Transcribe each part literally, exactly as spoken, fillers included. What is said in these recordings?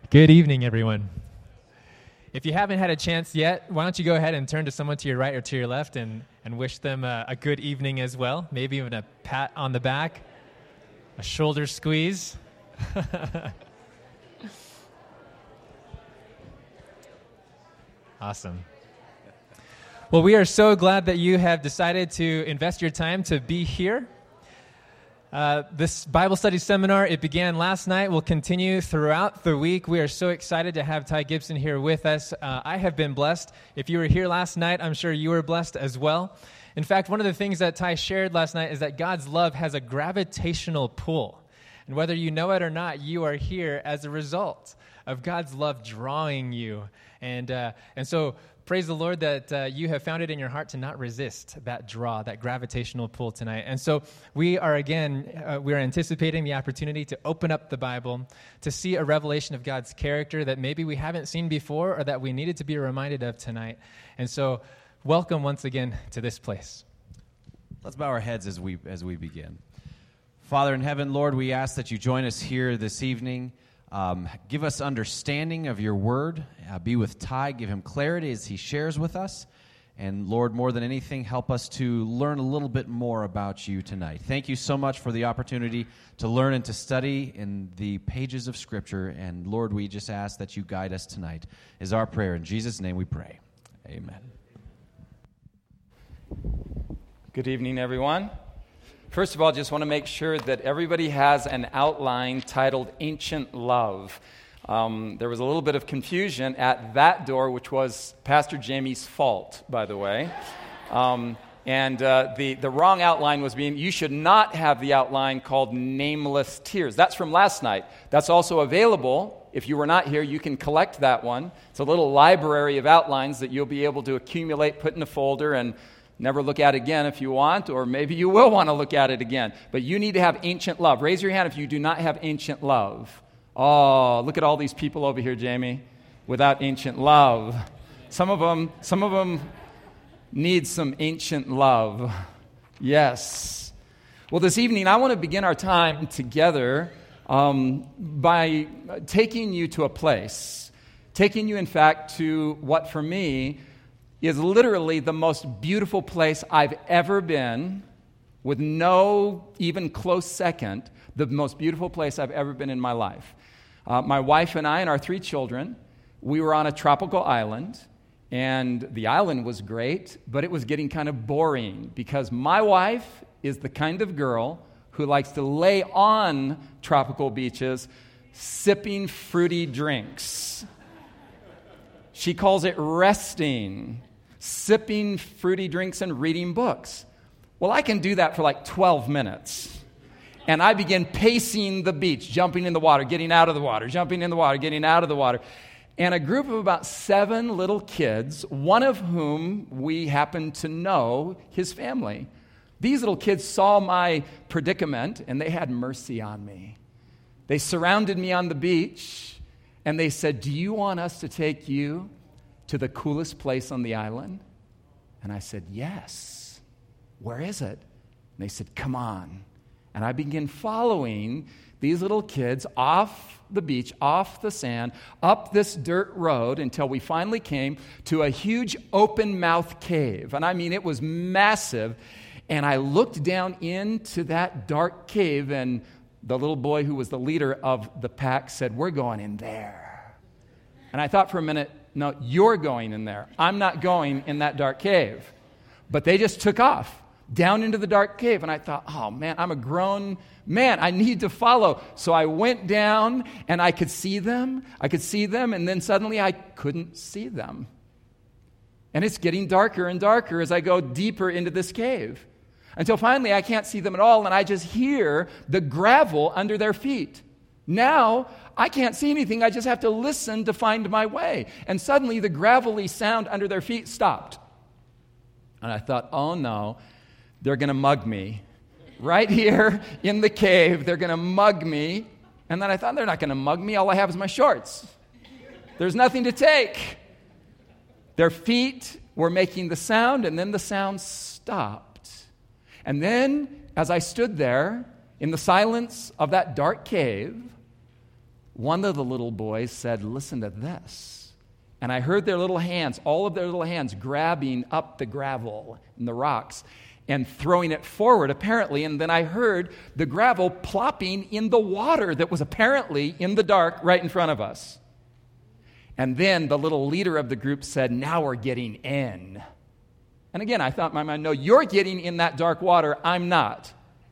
Good evening, everyone. If you haven't had a chance yet, why don't you go ahead and turn to someone to your right or to your left and, and wish them a, a good evening as well. Maybe even a pat on the back, a shoulder squeeze. Awesome. Well, we are so glad that you have decided to invest your time to be here. Uh, this Bible study seminar, it began last night, will continue throughout the week. We are so excited to have Ty Gibson here with us. Uh, I have been blessed. If you were here last night, I'm sure you were blessed as well. In fact, one of the things that Ty shared last night is that God's love has a gravitational pull. And whether you know it or not, you are here as a result of God's love drawing you. And uh, and so praise the Lord that uh, you have found it in your heart to not resist that draw, that gravitational pull tonight. And so we are, again, uh, we are anticipating the opportunity to open up the Bible, to see a revelation of God's character that maybe we haven't seen before or that we needed to be reminded of tonight. And so welcome once again to this place. Let's bow our heads as we as we begin. Father in heaven, Lord, we ask that you join us here this evening. Um, give us understanding of your word. Uh, be with Ty. Give him clarity as he shares with us. And Lord, more than anything, help us to learn a little bit more about you tonight. Thank you so much for the opportunity to learn and to study in the pages of Scripture. And Lord, we just ask that you guide us tonight, is our prayer. In Jesus' name we pray. Amen. Good evening, everyone. First of all, just want to make sure that everybody has an outline titled Ancient Love. Um, there was a little bit of confusion at that door, which was Pastor Jamie's fault, by the way. Um, and uh, the, the wrong outline was being, you should not have the outline called Nameless Tears. That's from last night. That's also available. If you were not here, you can collect that one. It's a little library of outlines that you'll be able to accumulate, put in a folder, and never look at it again if you want, or maybe you will want to look at it again. But you need to have ancient love. Raise your hand if you do not have ancient love. Oh, look at all these people over here, Jamie, without ancient love. Some of them, some of them need some ancient love. Yes. Well, this evening, I want to begin our time together um, by taking you to a place, taking you, in fact, to what for me is literally the most beautiful place I've ever been, with no even close second, the most beautiful place I've ever been in my life. Uh, my wife and I and our three children, we were on a tropical island, and the island was great, but it was getting kind of boring because my wife is the kind of girl who likes to lay on tropical beaches sipping fruity drinks. She calls it resting, sipping fruity drinks and reading books. Well, I can do that for like twelve minutes. And I begin pacing the beach, jumping in the water, getting out of the water, jumping in the water, getting out of the water. And a group of about seven little kids, one of whom we happen to know his family. These little kids saw my predicament, and they had mercy on me. They surrounded me on the beach, and they said, "Do you want us to take you to the coolest place on the island?" And I said, "Yes." "Where is it?" And they said, "Come on." And I began following these little kids off the beach, off the sand, up this dirt road until we finally came to a huge open mouth cave. And I mean, it was massive. And I looked down into that dark cave, and the little boy who was the leader of the pack said, "We're going in there." And I thought for a minute, no, you're going in there. I'm not going in that dark cave. But they just took off down into the dark cave. And I thought, oh, man, I'm a grown man. I need to follow. So I went down, and I could see them. I could see them, and then suddenly I couldn't see them. And it's getting darker and darker as I go deeper into this cave, until finally I can't see them at all, and I just hear the gravel under their feet. Now, I can't see anything. I just have to listen to find my way. And suddenly, the gravelly sound under their feet stopped. And I thought, oh, no, they're going to mug me. Right here in the cave, they're going to mug me. And then I thought, they're not going to mug me. All I have is my shorts. There's nothing to take. Their feet were making the sound, and then the sound stopped. And then, as I stood there in the silence of that dark cave, one of the little boys said, listen to this. And I heard their little hands, all of their little hands, grabbing up the gravel and the rocks and throwing it forward, apparently. And then I heard the gravel plopping in the water that was apparently in the dark right in front of us. And then the little leader of the group said, now we're getting in. And again, I thought in my mind, no, you're getting in that dark water, I'm not.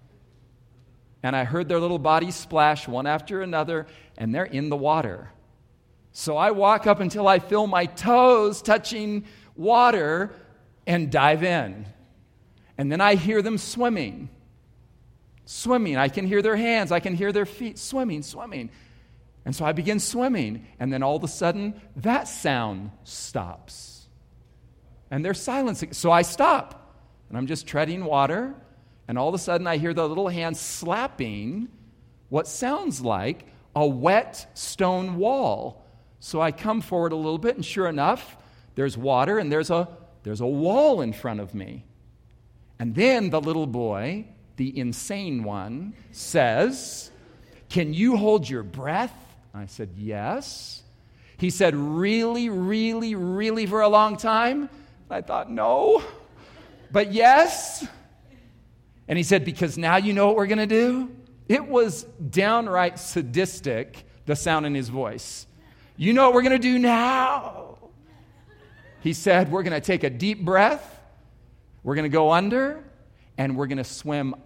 And I heard their little bodies splash one after another, and they're in the water. So I walk up until I feel my toes touching water and dive in. And then I hear them swimming. Swimming. I can hear their hands. I can hear their feet swimming, swimming. And so I begin swimming. And then all of a sudden, that sound stops. And there's silence. So I stop. And I'm just treading water. And all of a sudden, I hear the little hands slapping what sounds like a wet stone wall. So I come forward a little bit, and sure enough, there's water, and there's a, there's a wall in front of me. And then the little boy, the insane one, says, can you hold your breath? I said, yes. He said, really, really, really for a long time? I thought, no, but yes. And he said, because now you know what we're going to do? It was downright sadistic, the sound in his voice. You know what we're going to do now? He said, we're going to take a deep breath. We're going to go under, and we're going to swim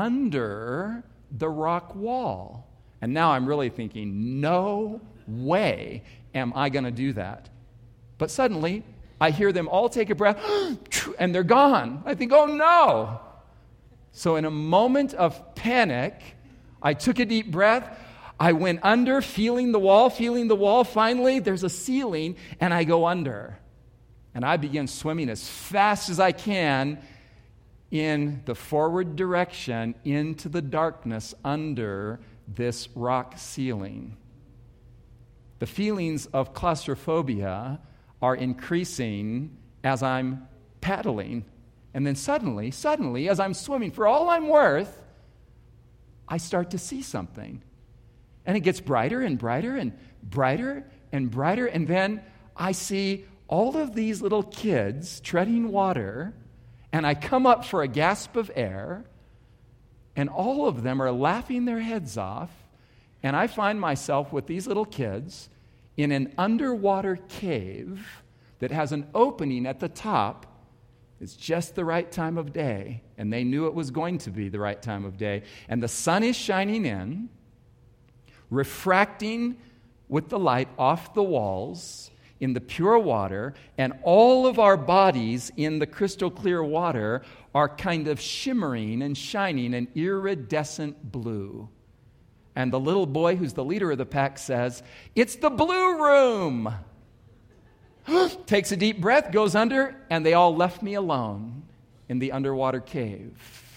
under the rock wall. And now I'm really thinking, no way am I going to do that. But suddenly, I hear them all take a breath, and they're gone. I think, oh no. So in a moment of panic, I took a deep breath. I went under, feeling the wall, feeling the wall. Finally, there's a ceiling, and I go under. And I begin swimming as fast as I can in the forward direction into the darkness under this rock ceiling. The feelings of claustrophobia are increasing as I'm paddling. And then suddenly, suddenly, as I'm swimming, for all I'm worth, I start to see something. And it gets brighter and brighter and brighter and brighter. And then I see all of these little kids treading water, and I come up for a gasp of air, and all of them are laughing their heads off, and I find myself with these little kids in an underwater cave that has an opening at the top. It's just the right time of day, and they knew it was going to be the right time of day, and the sun is shining in, refracting with the light off the walls in the pure water, and all of our bodies in the crystal clear water are kind of shimmering and shining an iridescent blue. And the little boy who's the leader of the pack says, it's the blue room. Takes a deep breath, goes under, and they all left me alone in the underwater cave.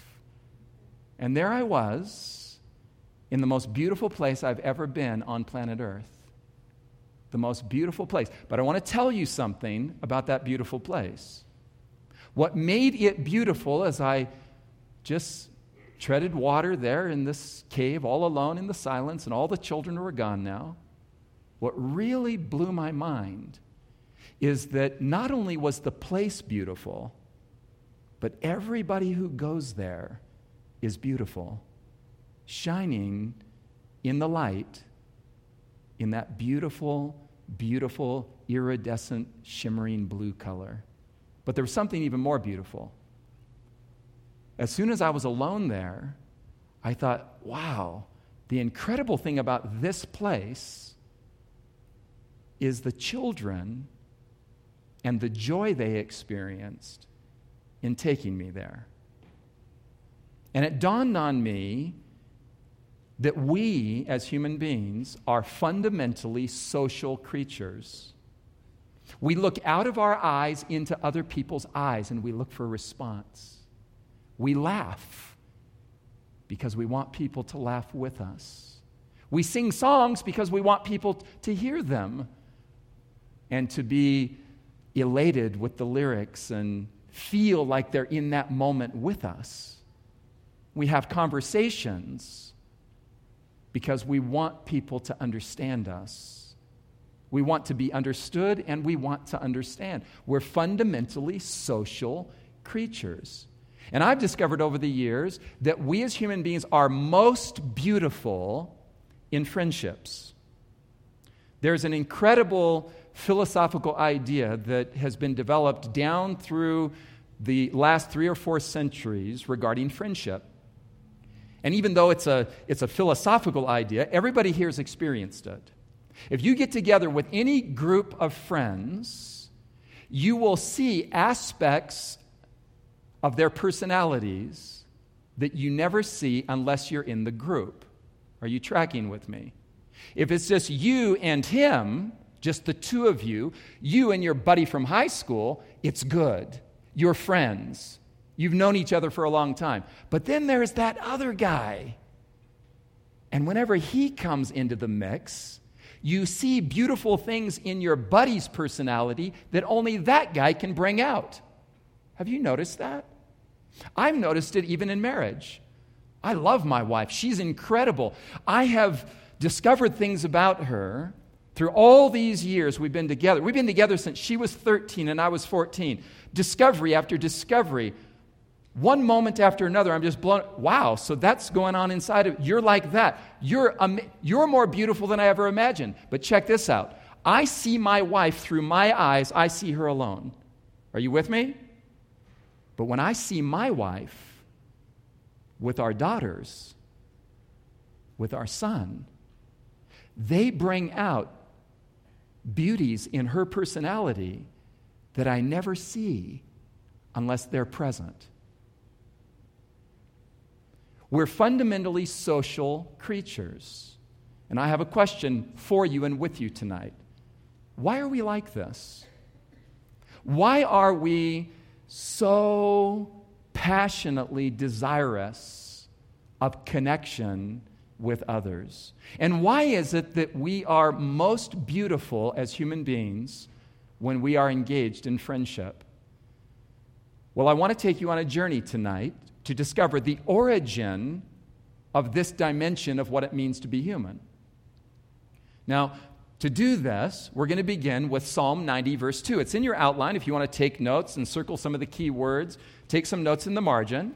And there I was in the most beautiful place I've ever been on planet Earth. The most beautiful place. But I want to tell you something about that beautiful place. What made it beautiful as I just treaded water there in this cave all alone in the silence, and all the children were gone now, what really blew my mind is that not only was the place beautiful, but everybody who goes there is beautiful, shining in the light in that beautiful, beautiful, iridescent, shimmering blue color. But there was something even more beautiful. As soon as I was alone there, I thought, wow, the incredible thing about this place is the children and the joy they experienced in taking me there. And it dawned on me that we, as human beings, are fundamentally social creatures. We look out of our eyes into other people's eyes, and we look for a response. We laugh because we want people to laugh with us. We sing songs because we want people to hear them and to be elated with the lyrics and feel like they're in that moment with us. We have conversations because we want people to understand us. We want to be understood, and we want to understand. We're fundamentally social creatures. And I've discovered over the years that we as human beings are most beautiful in friendships. There's an incredible philosophical idea that has been developed down through the last three or four centuries regarding friendship. And even though it's a, it's a philosophical idea, everybody here has experienced it. If you get together with any group of friends, you will see aspects of their personalities that you never see unless you're in the group. Are you tracking with me? If it's just you and him, just the two of you, you and your buddy from high school, it's good. You're friends. You've known each other for a long time. But then there's that other guy. And whenever he comes into the mix, you see beautiful things in your buddy's personality that only that guy can bring out. Have you noticed that? I've noticed it even in marriage. I love my wife. She's incredible. I have discovered things about her through all these years we've been together. We've been together since she was thirteen and I was fourteen. Discovery after discovery. One moment after another, I'm just blown. Wow, so that's going on inside of you're like that. You're um, you're more beautiful than I ever imagined. But check this out. I see my wife through my eyes. I see her alone. Are you with me? But when I see my wife with our daughters, with our son, they bring out beauties in her personality that I never see unless they're present. We're fundamentally social creatures. And I have a question for you and with you tonight. Why are we like this? Why are we so passionately desirous of connection with others? And why is it that we are most beautiful as human beings when we are engaged in friendship? Well, I want to take you on a journey tonight to discover the origin of this dimension of what it means to be human. Now, to do this, we're going to begin with Psalm ninety, verse two. It's in your outline if you want to take notes and circle some of the key words. Take some notes in the margin.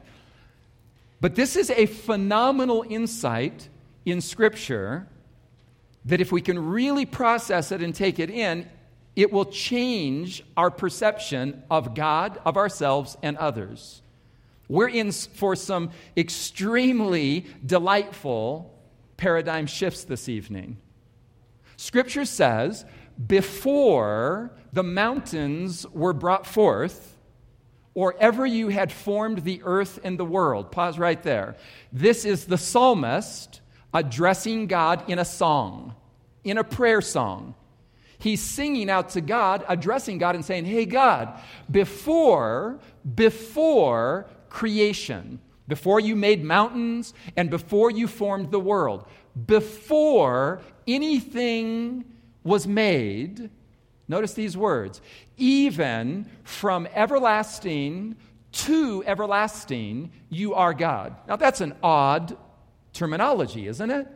But this is a phenomenal insight in Scripture that if we can really process it and take it in, it will change our perception of God, of ourselves, and others. We're in for some extremely delightful paradigm shifts this evening. Scripture says, before the mountains were brought forth, or ever you had formed the earth and the world. Pause right there. This is the psalmist addressing God in a song, in a prayer song. He's singing out to God, addressing God and saying, hey, God, before, before creation, before you made mountains and before you formed the world, before anything was made, notice these words, even from everlasting to everlasting, you are God. Now that's an odd terminology, isn't it?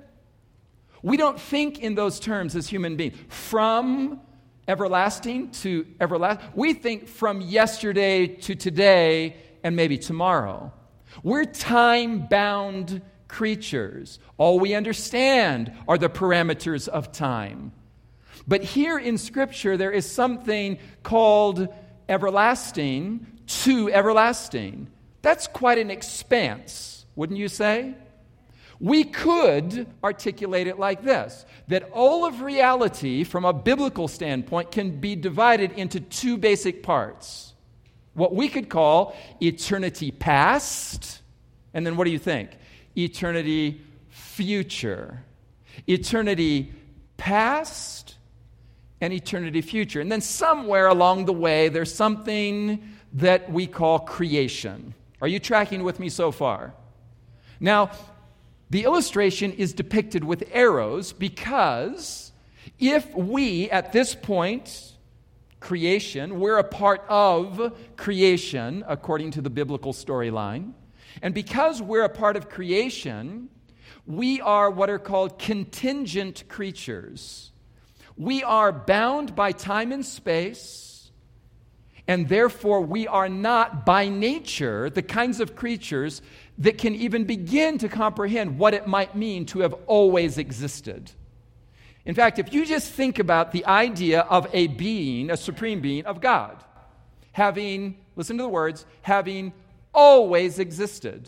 We don't think in those terms as human beings. From everlasting to everlasting. We think from yesterday to today and maybe tomorrow. We're time-bound creatures. All we understand are the parameters of time. But here in Scripture, there is something called everlasting to everlasting. That's quite an expanse, wouldn't you say? We could articulate it like this, that all of reality from a biblical standpoint can be divided into two basic parts. What we could call eternity past, and then what do you think? Eternity future. Eternity past and eternity future. And then somewhere along the way, there's something that we call creation. Are you tracking with me so far? Now, the illustration is depicted with arrows because if we, at this point, creation, we're a part of creation according to the biblical storyline, and because we're a part of creation, We are what are called contingent creatures. We are bound by time and space, and therefore we are not by nature the kinds of creatures that can even begin to comprehend what it might mean to have always existed. In fact, if you just think about the idea of a being, a supreme being of God, having, listen to the words, having always existed,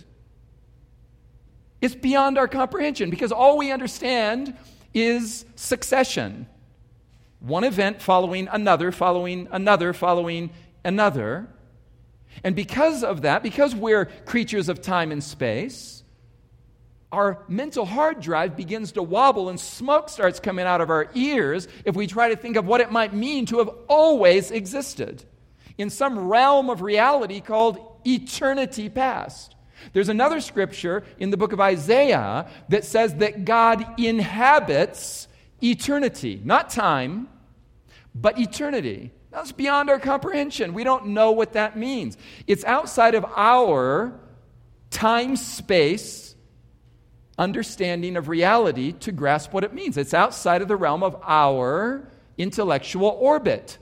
it's beyond our comprehension because all we understand is succession. One event following another, following another, following another. And because of that, because we're creatures of time and space, our mental hard drive begins to wobble and smoke starts coming out of our ears if we try to think of what it might mean to have always existed in some realm of reality called eternity past. There's another scripture in the book of Isaiah that says that God inhabits eternity, not time, but eternity. That's beyond our comprehension. We don't know what that means. It's outside of our time-space understanding of reality to grasp what it means. It's outside of the realm of our intellectual orbit.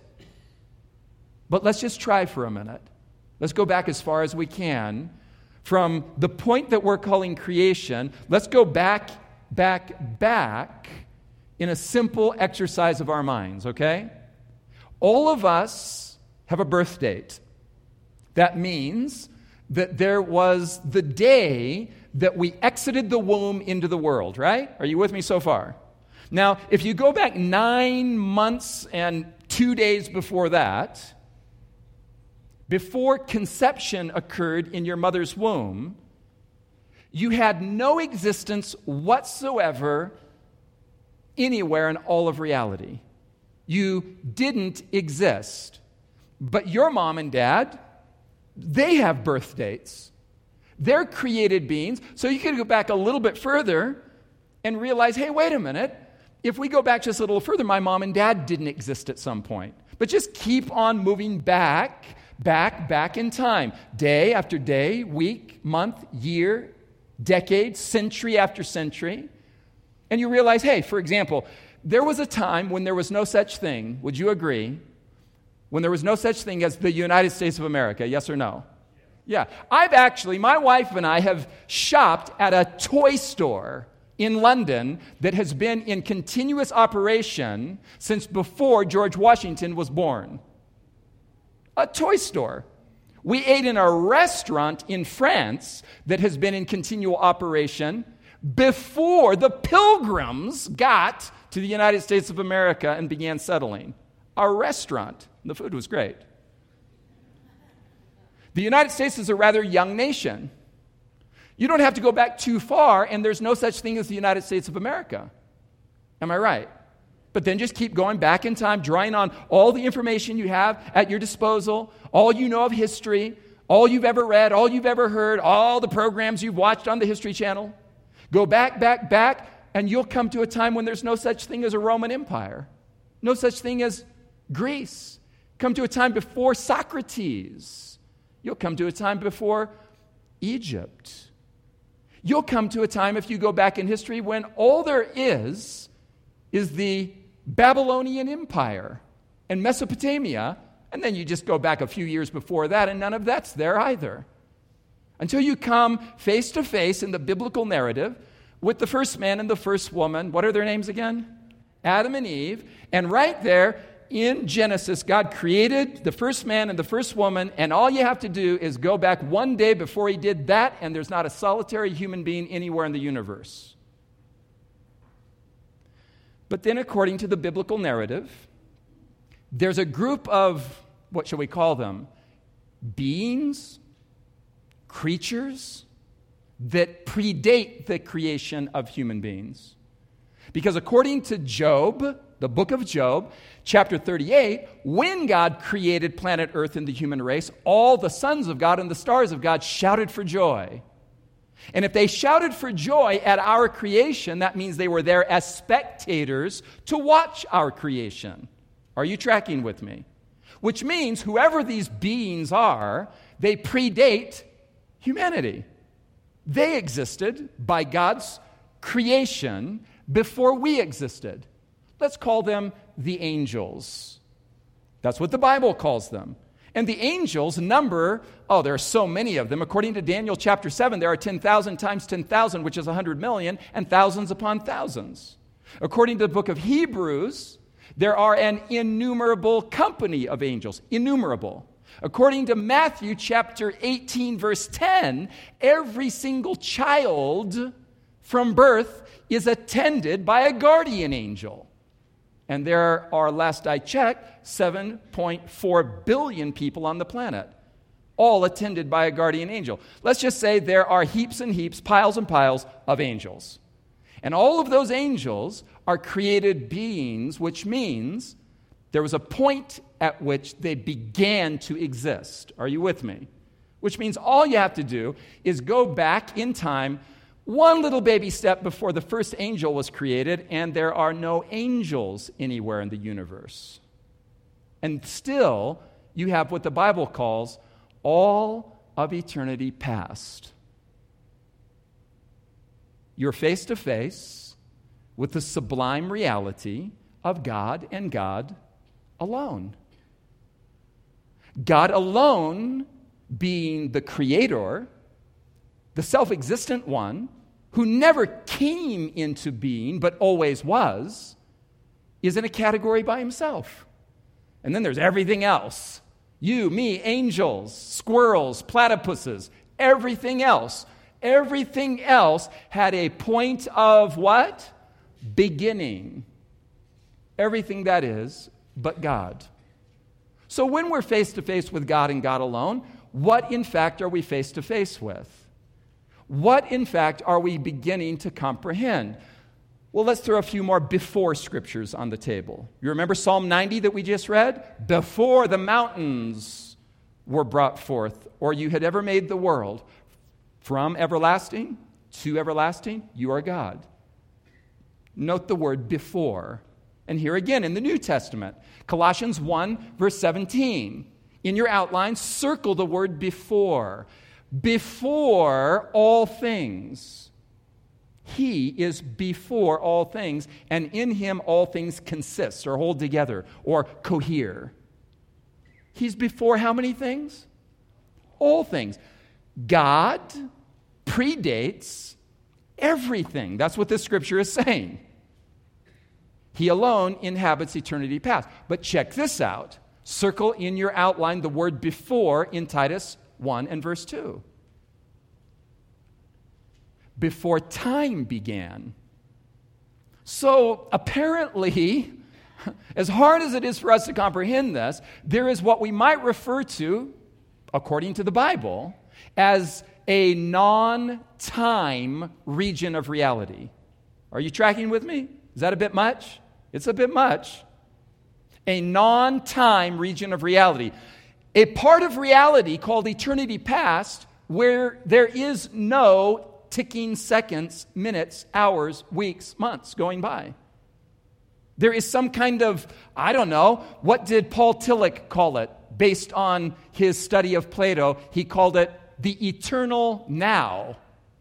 But let's just try for a minute. Let's go back as far as we can from the point that we're calling creation. Let's go back, back, back in a simple exercise of our minds, okay? All of us have a birth date. That means that there was the day that we exited the womb into the world, right? Are you with me so far? Now, if you go back nine months and two days before that, before conception occurred in your mother's womb, you had no existence whatsoever anywhere in all of reality. You didn't exist. But your mom and dad, they have birth dates. They're created beings. So you can go back a little bit further and realize, hey, wait a minute. If we go back just a little further, my mom and dad didn't exist at some point. But just keep on moving back, back, back in time. Day after day, week, month, year, decade, century after century. And you realize, hey, for example, there was a time when there was no such thing, would you agree, when there was no such thing as the United States of America, yes or no? Yeah. I've actually, my wife and I have shopped at a toy store in London that has been in continuous operation since before George Washington was born. A toy store. We ate in a restaurant in France that has been in continual operation before the Pilgrims got to the United States of America and began settling. A restaurant. The food was great. The United States is a rather young nation. You don't have to go back too far, and there's no such thing as the United States of America. Am I right? But then just keep going back in time, drawing on all the information you have at your disposal, all you know of history, all you've ever read, all you've ever heard, all the programs you've watched on the History Channel. Go back, back, back, and you'll come to a time when there's no such thing as a Roman Empire, no such thing as Greece. Come to a time before Socrates. You'll come to a time before Egypt. You'll come to a time, if you go back in history, when all there is is the Babylonian Empire and Mesopotamia, and then you just go back a few years before that, and none of that's there either. Until you come face to face in the biblical narrative with the first man and the first woman. What are their names again? Adam and Eve. And right there, in Genesis, God created the first man and the first woman, and all you have to do is go back one day before he did that, and there's not a solitary human being anywhere in the universe. But then, according to the biblical narrative, there's a group of, what shall we call them, beings, creatures, that predate the creation of human beings. Because according to Job, the book of Job, chapter thirty-eight, when God created planet Earth and the human race, all the sons of God and the stars of God shouted for joy. And if they shouted for joy at our creation, that means they were there as spectators to watch our creation. Are you tracking with me? Which means whoever these beings are, they predate humanity. They existed by God's creation before we existed. Let's call them the angels. That's what the Bible calls them. And the angels number, oh, there are so many of them. According to Daniel chapter seven, there are ten thousand times ten thousand, which is one hundred million, and thousands upon thousands. According to the book of Hebrews, there are an innumerable company of angels. Innumerable. According to Matthew chapter eighteen, verse ten, every single child from birth is attended by a guardian angel. And there are, last I checked, seven point four billion people on the planet, all attended by a guardian angel. Let's just say there are heaps and heaps, piles and piles of angels. And all of those angels are created beings, which means there was a point at which they began to exist. Are you with me? Which means all you have to do is go back in time one little baby step before the first angel was created, and there are no angels anywhere in the universe. And still, you have what the Bible calls all of eternity past. You're face to face with the sublime reality of God and God alone. God alone being the creator, the self-existent one, who never came into being but always was, is in a category by himself. And then there's everything else. You, me, angels, squirrels, platypuses, everything else. Everything else had a point of what? Beginning. Everything that is, but God. So when we're face to face with God and God alone, what in fact are we face to face with? What, in fact, are we beginning to comprehend? Well, let's throw a few more before scriptures on the table. You remember Psalm ninety that we just read? Before the mountains were brought forth, or you had ever made the world, from everlasting to everlasting, you are God. Note the word before. And here again in the New Testament, Colossians one, verse seventeen. In your outline, circle the word before. Before all things. He is before all things, and in him all things consist, or hold together, or cohere. He's before how many things? All things. God predates everything. That's what this scripture is saying. He alone inhabits eternity past. But check this out. Circle in your outline the word before in Titus one and verse two. Before time began. So apparently, as hard as it is for us to comprehend this, there is what we might refer to, according to the Bible, as a non-time region of reality. Are you tracking with me? Is that a bit much? It's a bit much. A non-time region of reality. A part of reality called eternity past, where there is no ticking seconds, minutes, hours, weeks, months going by. There is some kind of, I don't know, what did Paul Tillich call it? Based on his study of Plato, he called it the eternal now.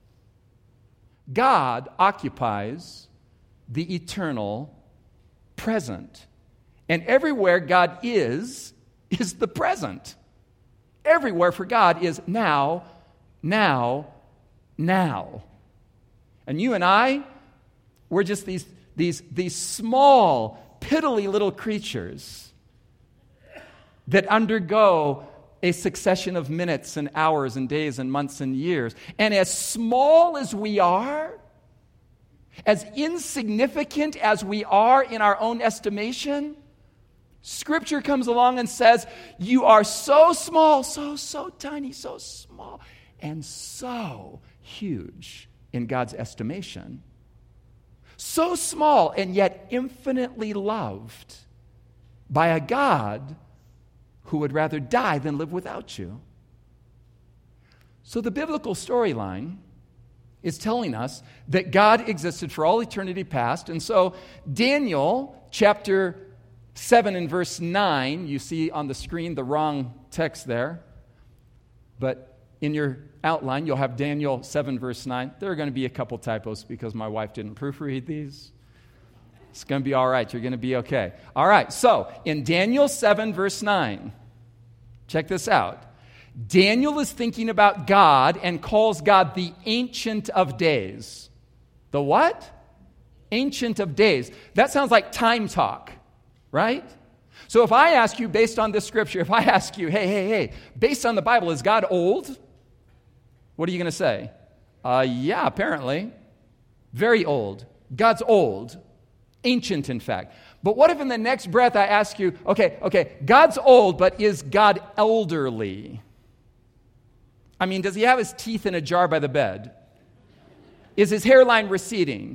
God occupies the eternal present. And everywhere God is, is the present. Everywhere for God is now, now, now. And you and I, we're just these, these, these small, piddly little creatures that undergo a succession of minutes and hours and days and months and years. And as small as we are, as insignificant as we are in our own estimation, Scripture comes along and says, you are so small, so, so tiny, so small, and so huge in God's estimation. So small and yet infinitely loved by a God who would rather die than live without you. So the biblical storyline is telling us that God existed for all eternity past. And so Daniel chapter seven and verse nine, you see on the screen the wrong text there. But in your outline, you'll have Daniel seven, verse nine. There are going to be a couple typos because my wife didn't proofread these. It's going to be all right. You're going to be okay. All right, so in Daniel seven, verse nine, check this out. Daniel is thinking about God and calls God the Ancient of Days. The what? Ancient of Days. That sounds like time talk, right? So if I ask you, based on this scripture, if I ask you, hey, hey, hey, based on the Bible, is God old? What are you going to say? Uh, yeah, apparently. Very old. God's old. Ancient, in fact. But what if in the next breath I ask you, okay, okay, God's old, but is God elderly? I mean, does he have his teeth in a jar by the bed? Is his hairline receding?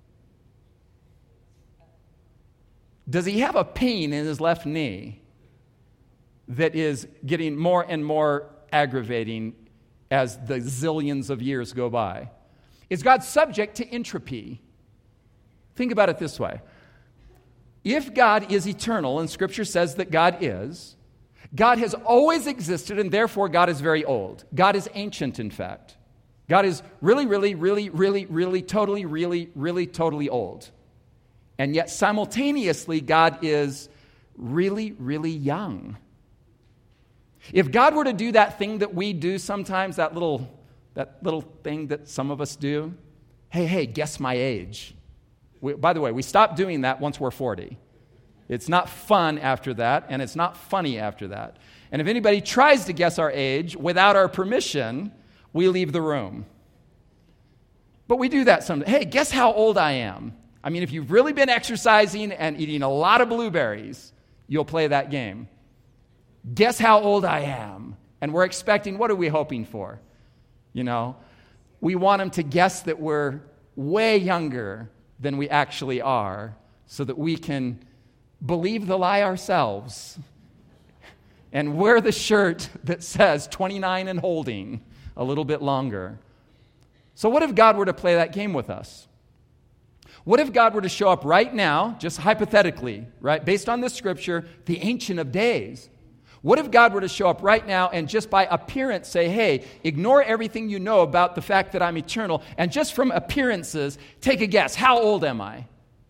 Does he have a pain in his left knee that is getting more and more aggravating as the zillions of years go by? Is God subject to entropy? Think about it this way. If God is eternal, and Scripture says that God is, God has always existed, and therefore God is very old. God is ancient, in fact. God is really, really, really, really, really, totally, really, really, totally old. And yet simultaneously, God is really, really young. If God were to do that thing that we do sometimes, that little, that little thing that some of us do, hey, hey, guess my age. We, by the way, we stop doing that once we're forty. It's not fun after that, and it's not funny after that. And if anybody tries to guess our age without our permission, we leave the room. But we do that sometimes. Hey, guess how old I am. I mean, if you've really been exercising and eating a lot of blueberries, you'll play that game. Guess how old I am. And we're expecting, what are we hoping for? You know, we want them to guess that we're way younger than we actually are so that we can believe the lie ourselves and wear the shirt that says twenty-nine and holding a little bit longer. So what if God were to play that game with us? What if God were to show up right now, just hypothetically, right, based on this scripture, the Ancient of Days? What if God were to show up right now and just by appearance say, hey, ignore everything you know about the fact that I'm eternal, and just from appearances, take a guess. How old am I?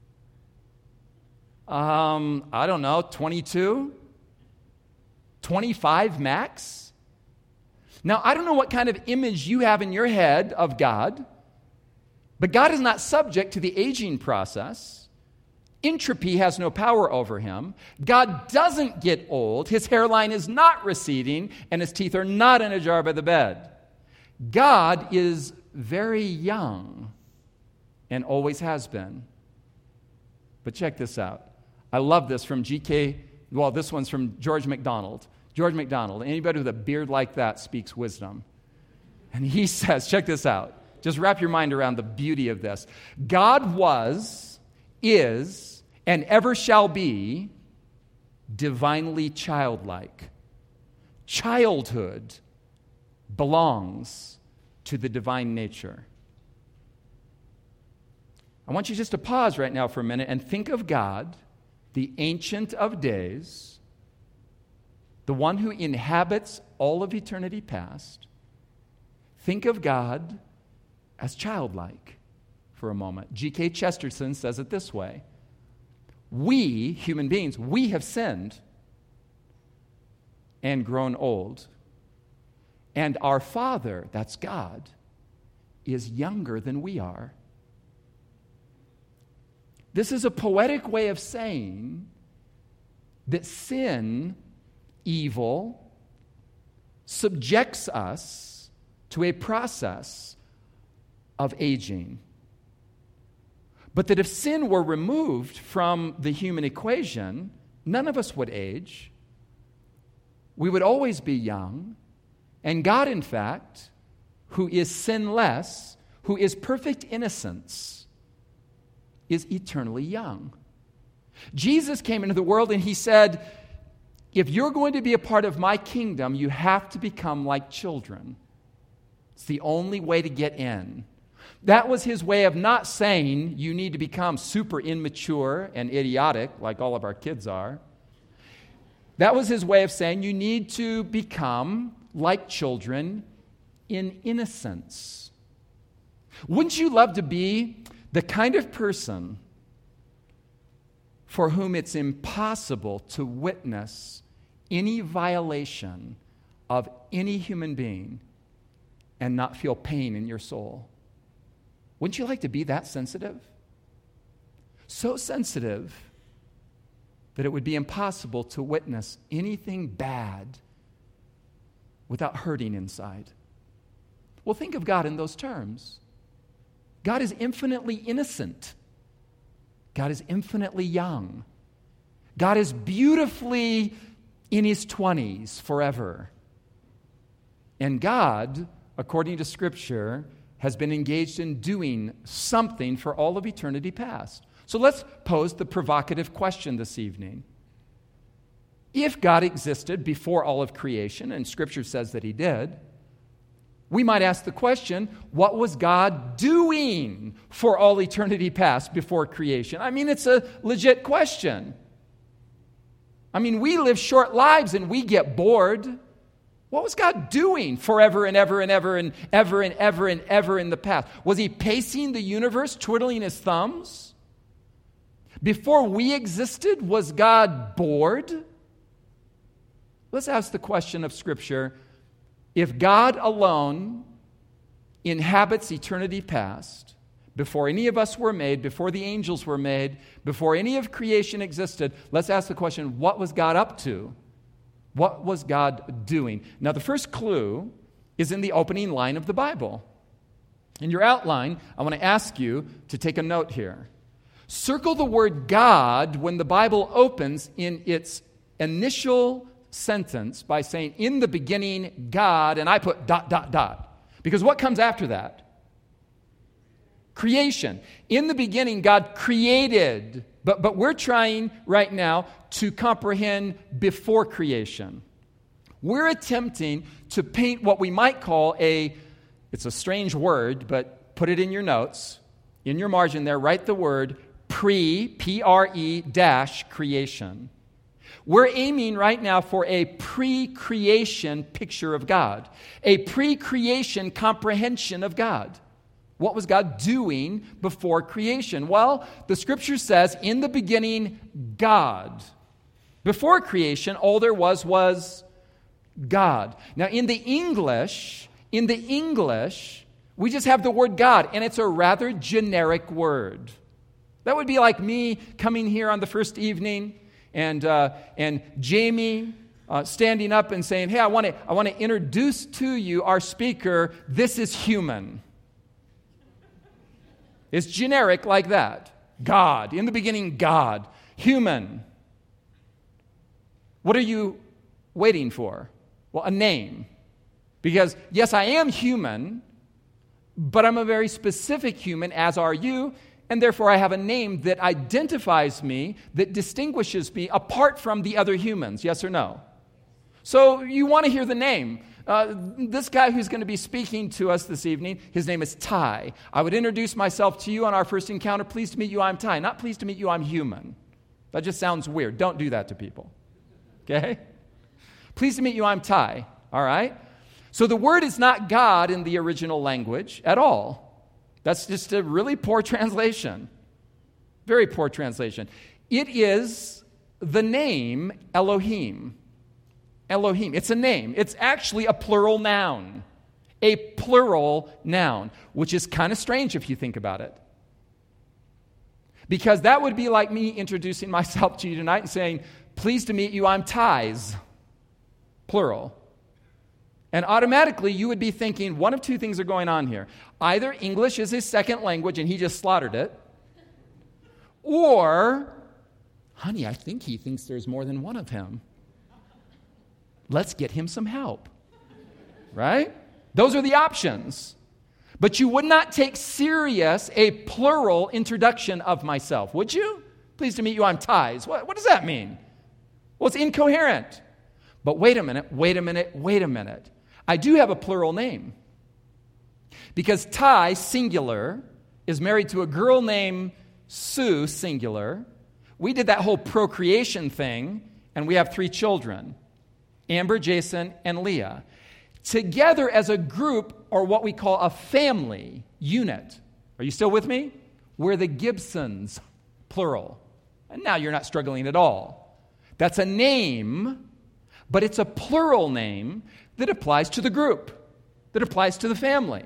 Um, I don't know, twenty-two? twenty-five max? Now, I don't know what kind of image you have in your head of God, but God is not subject to the aging process. Entropy has no power over him. God doesn't get old. His hairline is not receding, and his teeth are not in a jar by the bed. God is very young and always has been. But check this out. I love this from G K, well, this one's from George MacDonald. George MacDonald, anybody with a beard like that speaks wisdom. And he says, check this out. Just wrap your mind around the beauty of this. God was, is, and ever shall be divinely childlike. Childhood belongs to the divine nature. I want you just to pause right now for a minute and think of God, the Ancient of Days, the one who inhabits all of eternity past. Think of God as childlike for a moment. G K Chesterton says it this way. We, human beings, we have sinned and grown old. And our Father, that's God, is younger than we are. This is a poetic way of saying that sin, evil, subjects us to a process of aging. But that if sin were removed from the human equation, none of us would age. We would always be young. And God, in fact, who is sinless, who is perfect innocence, is eternally young. Jesus came into the world and he said, if you're going to be a part of my kingdom, you have to become like children. It's the only way to get in. That was his way of not saying you need to become super immature and idiotic like all of our kids are. That was his way of saying you need to become like children in innocence. Wouldn't you love to be the kind of person for whom it's impossible to witness any violation of any human being and not feel pain in your soul? Wouldn't you like to be that sensitive? So sensitive that it would be impossible to witness anything bad without hurting inside. Well, think of God in those terms. God is infinitely innocent. God is infinitely young. God is beautifully in his twenties forever. And God, according to Scripture, has been engaged in doing something for all of eternity past. So let's pose the provocative question this evening. If God existed before all of creation, and Scripture says that he did, we might ask the question, what was God doing for all eternity past before creation? I mean, it's a legit question. I mean, we live short lives and we get bored. What was God doing forever and ever and ever and ever and ever and ever in the past? Was he pacing the universe, twiddling his thumbs? Before we existed, was God bored? Let's ask the question of Scripture. If God alone inhabits eternity past, before any of us were made, before the angels were made, before any of creation existed, let's ask the question, what was God up to? What was God doing? Now, the first clue is in the opening line of the Bible. In your outline, I want to ask you to take a note here. Circle the word God when the Bible opens in its initial sentence by saying, in the beginning, God, and I put dot, dot, dot. Because what comes after that? Creation. In the beginning, God created, but, but we're trying right now to comprehend before creation. We're attempting to paint what we might call a, it's a strange word, but put it in your notes. In your margin there, write the word pre, P R E dash creation. We're aiming right now for a pre-creation picture of God, a pre-creation comprehension of God. What was God doing before creation? Well, the Scripture says, in the beginning, God. Before creation, all there was was God. Now, in the English, in the English, we just have the word God, and it's a rather generic word. That would be like me coming here on the first evening and uh, and Jamie uh, standing up and saying, hey, I want to I want to introduce to you our speaker. This is human. It's generic like that. God. In the beginning, God. Human. What are you waiting for? Well, a name. Because, yes, I am human, but I'm a very specific human, as are you, and therefore I have a name that identifies me, that distinguishes me apart from the other humans. Yes or no? So you want to hear the name. Uh, this guy who's going to be speaking to us this evening, his name is Ty. I would introduce myself to you on our first encounter. Pleased to meet you, I'm Ty. Not pleased to meet you, I'm human. That just sounds weird. Don't do that to people. Okay? Pleased to meet you, I'm Ty. All right? So the word is not God in the original language at all. That's just a really poor translation. Very poor translation. It is the name Elohim. Elohim. It's a name. It's actually a plural noun. A plural noun, which is kind of strange if you think about it. Because that would be like me introducing myself to you tonight and saying, pleased to meet you, I'm Ty's. Plural. And automatically you would be thinking, one of two things are going on here. Either English is his second language and he just slaughtered it, or, honey, I think he thinks there's more than one of him. Let's get him some help. Right? Those are the options. But you would not take serious a plural introduction of myself, would you? Pleased to meet you, I'm Ty's. What, what does that mean? Well, it's incoherent. But wait a minute, wait a minute, wait a minute. I do have a plural name. Because Ty, singular, is married to a girl named Sue, singular. We did that whole procreation thing, and we have three children. Amber, Jason, and Leah. together as a group, or what we call a family unit. Are you still with me? We're the Gibsons, plural. And now you're not struggling at all. That's a name, but it's a plural name that applies to the group, that applies to the family.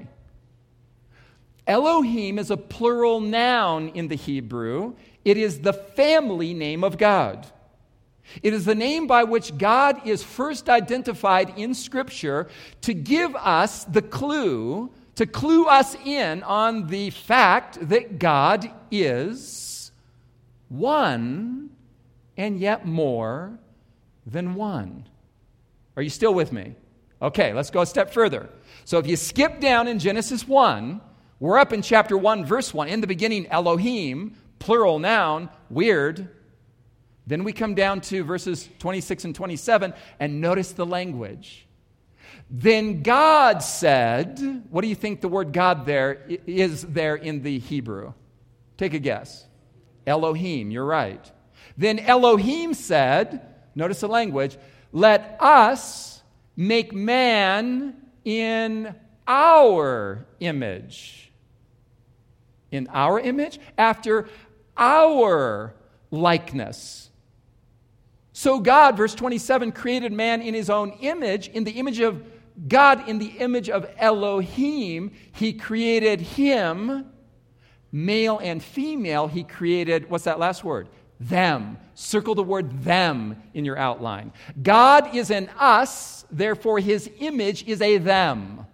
Elohim is a plural noun in the Hebrew. It is the family name of God. It is the name by which God is first identified in Scripture to give us the clue, to clue us in on the fact that God is one and yet more than one. Are you still with me? Okay, let's go a step further. So if you skip down in Genesis one, we're up in chapter one, verse one. In the beginning, Elohim, plural noun, weird. Then we come down to verses twenty-six and twenty-seven, and notice the language. Then God said, what do you think the word God there is there in the Hebrew? Take a guess. Elohim, you're right. Then Elohim said, notice the language, let us make man in our image. In our image? After our likeness. So God, verse twenty-seven, created man in his own image, in the image of God, in the image of Elohim. He created him, male and female. He created, what's that last word? Them. Circle the word them in your outline. God is an us, therefore his image is a them.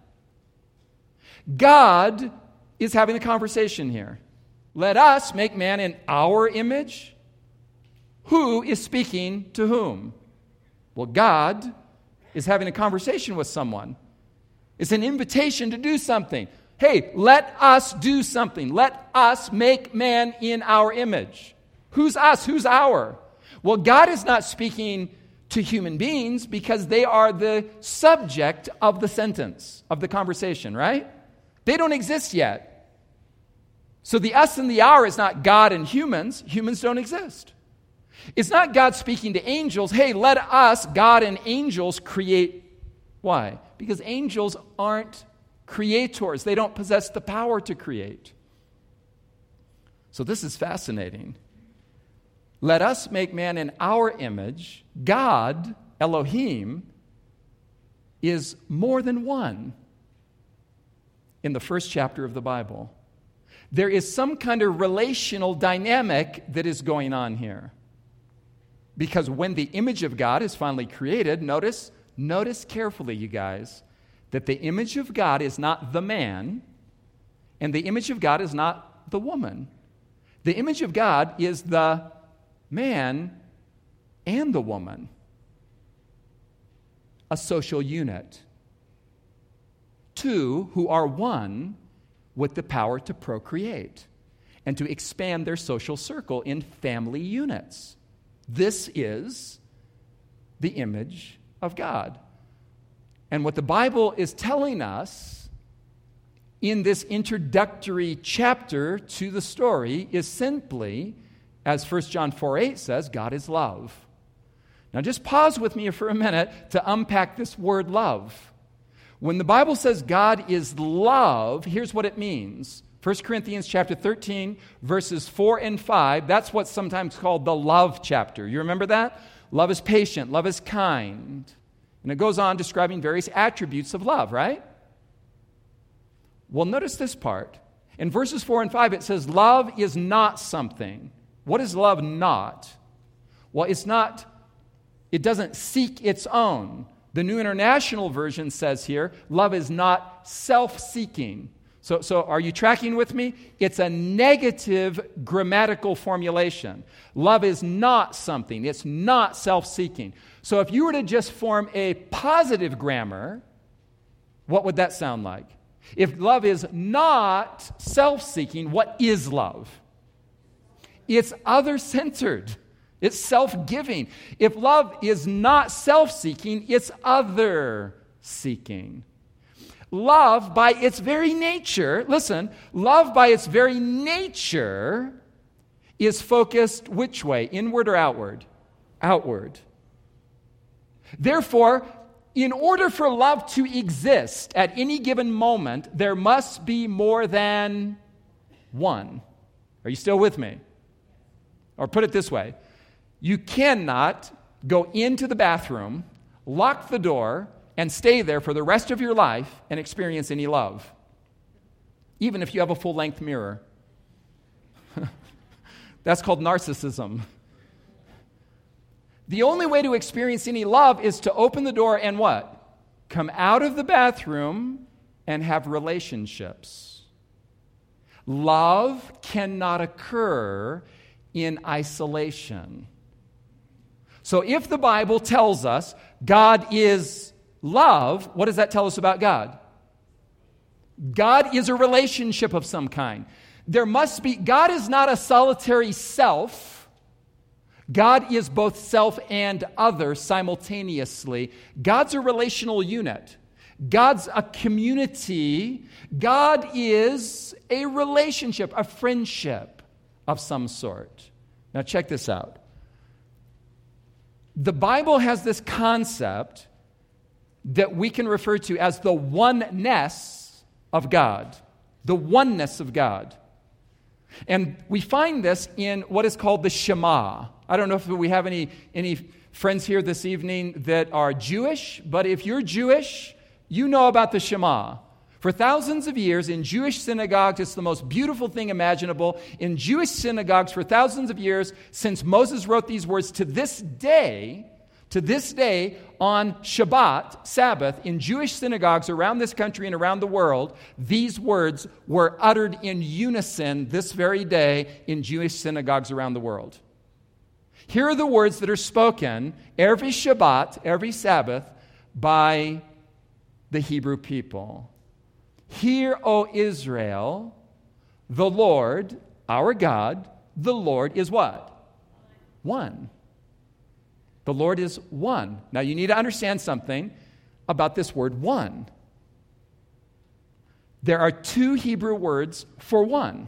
God is having a conversation here. Let us make man in our image. Who is speaking to whom? Well, God is having a conversation with someone. It's an invitation to do something. Hey, let us do something. Let us make man in our image. Who's us? Who's our? Well, God is not speaking to human beings because they are the subject of the sentence, of the conversation, right? They don't exist yet. So the us and the our is not God and humans. Humans don't exist. It's not God speaking to angels, hey, let us, God and angels, create. Why? Because angels aren't creators. They don't possess the power to create. So this is fascinating. Let us make man in our image. God, Elohim, is more than one in the first chapter of the Bible. There is some kind of relational dynamic that is going on here. Because when the image of God is finally created, notice, notice carefully, you guys, that the image of God is not the man, and the image of God is not the woman. The image of God is the man and the woman. A social unit. Two who are one with the power to procreate and to expand their social circle in family units. This is the image of God. And what the Bible is telling us in this introductory chapter to the story is simply, as First John four eight says, God is love. Now just pause with me for a minute to unpack this word love. When the Bible says God is love, here's what it means. First Corinthians chapter thirteen, verses four and five, that's what's sometimes called the love chapter. You remember that? Love is patient, love is kind. And it goes on describing various attributes of love, right? Well, notice this part. In verses four and five, it says, love is not something. What is love not? Well, it's not, it doesn't seek its own. The New International Version says here, love is not self-seeking. So, so are you tracking with me? It's a negative grammatical formulation. Love is not something. It's not self-seeking. So if you were to just form a positive grammar, what would that sound like? If love is not self-seeking, what is love? It's other-centered. It's self-giving. If love is not self-seeking, it's other-seeking. Love, by its very nature, listen, love by its very nature is focused which way? Inward or outward? Outward. Therefore, in order for love to exist at any given moment, there must be more than one. Are you still with me? Or put it this way, you cannot go into the bathroom, lock the door, and stay there for the rest of your life and experience any love, even if you have a full-length mirror. That's called narcissism. The only way to experience any love is to open the door and what? Come out of the bathroom and have relationships. Love cannot occur in isolation. So if the Bible tells us God is love, what does that tell us about God? God is a relationship of some kind. There must be, God is not a solitary self. God is both self and other simultaneously. God's a relational unit. God's a community. God is a relationship, a friendship of some sort. Now check this out. The Bible has this concept that we can refer to as the oneness of God. The oneness of God. And we find this in what is called the Shema. I don't know if we have any, any friends here this evening that are Jewish, but if you're Jewish, you know about the Shema. For thousands of years in Jewish synagogues, it's the most beautiful thing imaginable. In Jewish synagogues for thousands of years, since Moses wrote these words, to this day, to this day, on Shabbat, Sabbath, in Jewish synagogues around this country and around the world, these words were uttered in unison this very day in Jewish synagogues around the world. Here are the words that are spoken every Shabbat, every Sabbath, by the Hebrew people. Hear, O Israel, the Lord, our God, the Lord is what? One. The Lord is one. Now you need to understand something about this word one. There are two Hebrew words for one.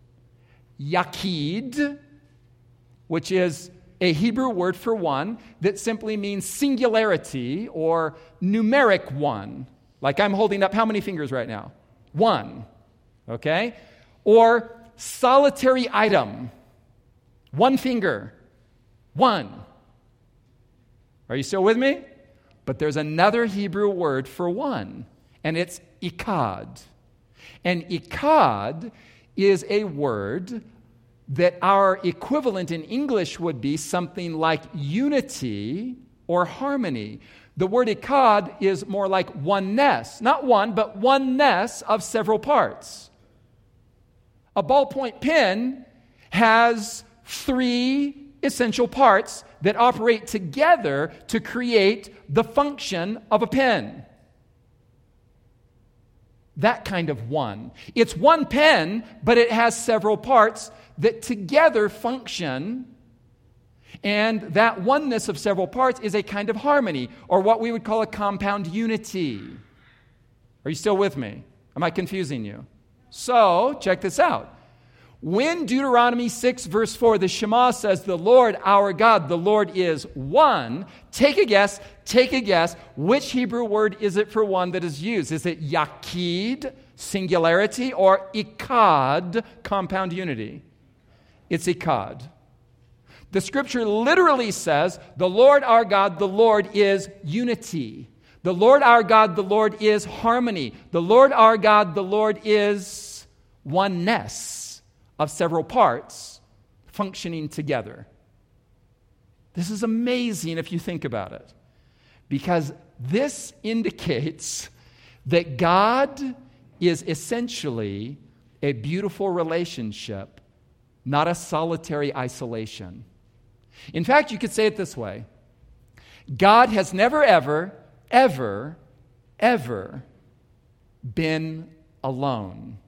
Yakid, which is a Hebrew word for one that simply means singularity or numeric one. Like I'm holding up how many fingers right now? One. Okay? Or solitary item. One finger. One. Are you still with me? But there's another Hebrew word for one, and it's ikad. And ikad is a word that our equivalent in English would be something like unity or harmony. The word ikad is more like oneness. Not one, but oneness of several parts. A ballpoint pen has three essential parts that operate together to create the function of a pen. That kind of one. It's one pen, but it has several parts that together function, and that oneness of several parts is a kind of harmony, or what we would call a compound unity. Are you still with me? Am I confusing you? So, check this out. When Deuteronomy six verse four, the Shema says, the Lord our God, the Lord is one, take a guess, take a guess, which Hebrew word is it for one that is used? Is it yakid, singularity, or ikad, compound unity? It's ikad. The scripture literally says, the Lord our God, the Lord is unity. The Lord our God, the Lord is harmony. The Lord our God, the Lord is oneness of several parts functioning together. This is amazing if you think about it, because this indicates that God is essentially a beautiful relationship, not a solitary isolation. In fact, you could say it this way. God has never, ever, ever, ever been alone.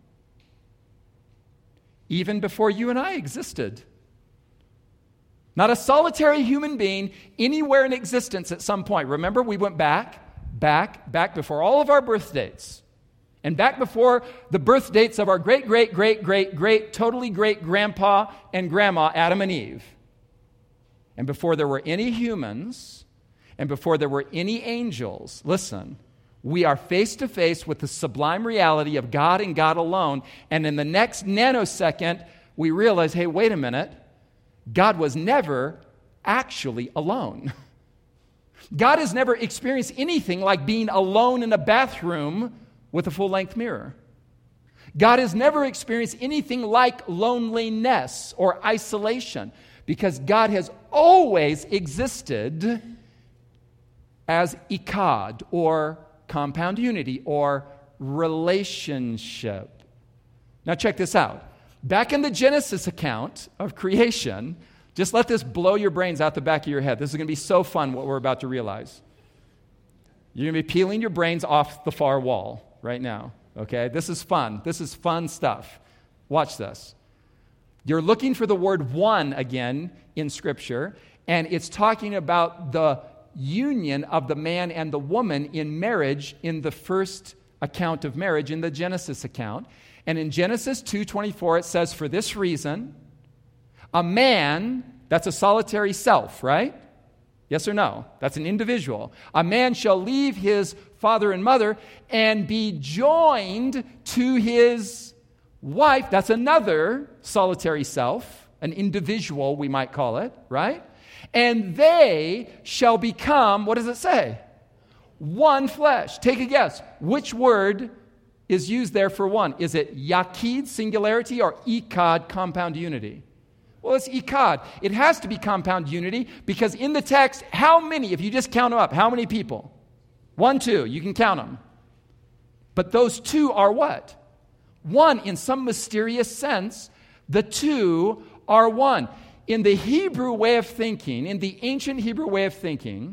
Even before you and I existed. Not a solitary human being anywhere in existence at some point. Remember, we went back, back, back before all of our birth dates. And back before the birth dates of our great, great, great, great, great, totally great grandpa and grandma, Adam and Eve. And before there were any humans, and before there were any angels, listen, we are face to face with the sublime reality of God and God alone. And in the next nanosecond, we realize, hey, wait a minute. God was never actually alone. God has never experienced anything like being alone in a bathroom with a full-length mirror. God has never experienced anything like loneliness or isolation, because God has always existed as echad, or compound unity, or relationship. Now check this out. Back in the Genesis account of creation, just let this blow your brains out the back of your head. This is going to be so fun, what we're about to realize. You're going to be peeling your brains off the far wall right now, okay? This is fun. This is fun stuff. Watch this. You're looking for the word one again in Scripture, and it's talking about the union of the man and the woman in marriage in the first account of marriage, in the Genesis account. And in Genesis two twenty-four, it says, for this reason, a man, that's a solitary self, right? Yes or no? That's an individual. A man shall leave his father and mother and be joined to his wife. That's another solitary self, an individual, we might call it, right? And they shall become, what does it say? One flesh. Take a guess. Which word is used there for one? Is it yaqid, singularity, or echad, compound unity? Well, it's echad. It has to be compound unity because in the text, how many, if you just count them up, how many people? One, two, you can count them. But those two are what? One, in some mysterious sense, the two are one. In the Hebrew way of thinking, in the ancient Hebrew way of thinking,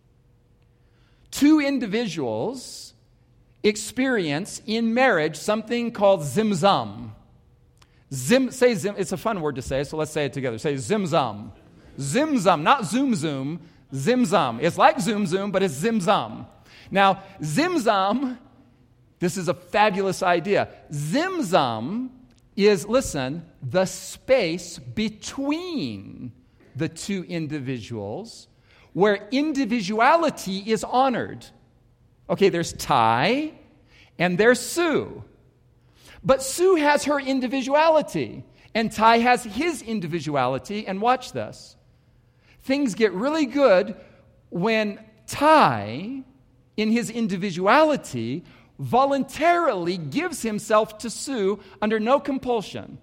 two individuals experience in marriage something called zimzam. Zim, say zim, it's a fun word to say, so let's say it together. Say zimzam. Zimzam, not zoom zoom, zimzam. It's like zoom zoom, but it's zimzam. Now, zimzam, this is a fabulous idea. Zimzam is, listen, the space between the two individuals where individuality is honored. Okay, there's Ty and there's Sue. But Sue has her individuality and Ty has his individuality. And watch this. Things get really good when Ty, in his individuality, voluntarily gives himself to Sue under no compulsion.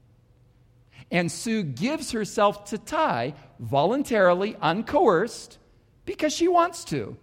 And Sue gives herself to Ty voluntarily, uncoerced, because she wants to.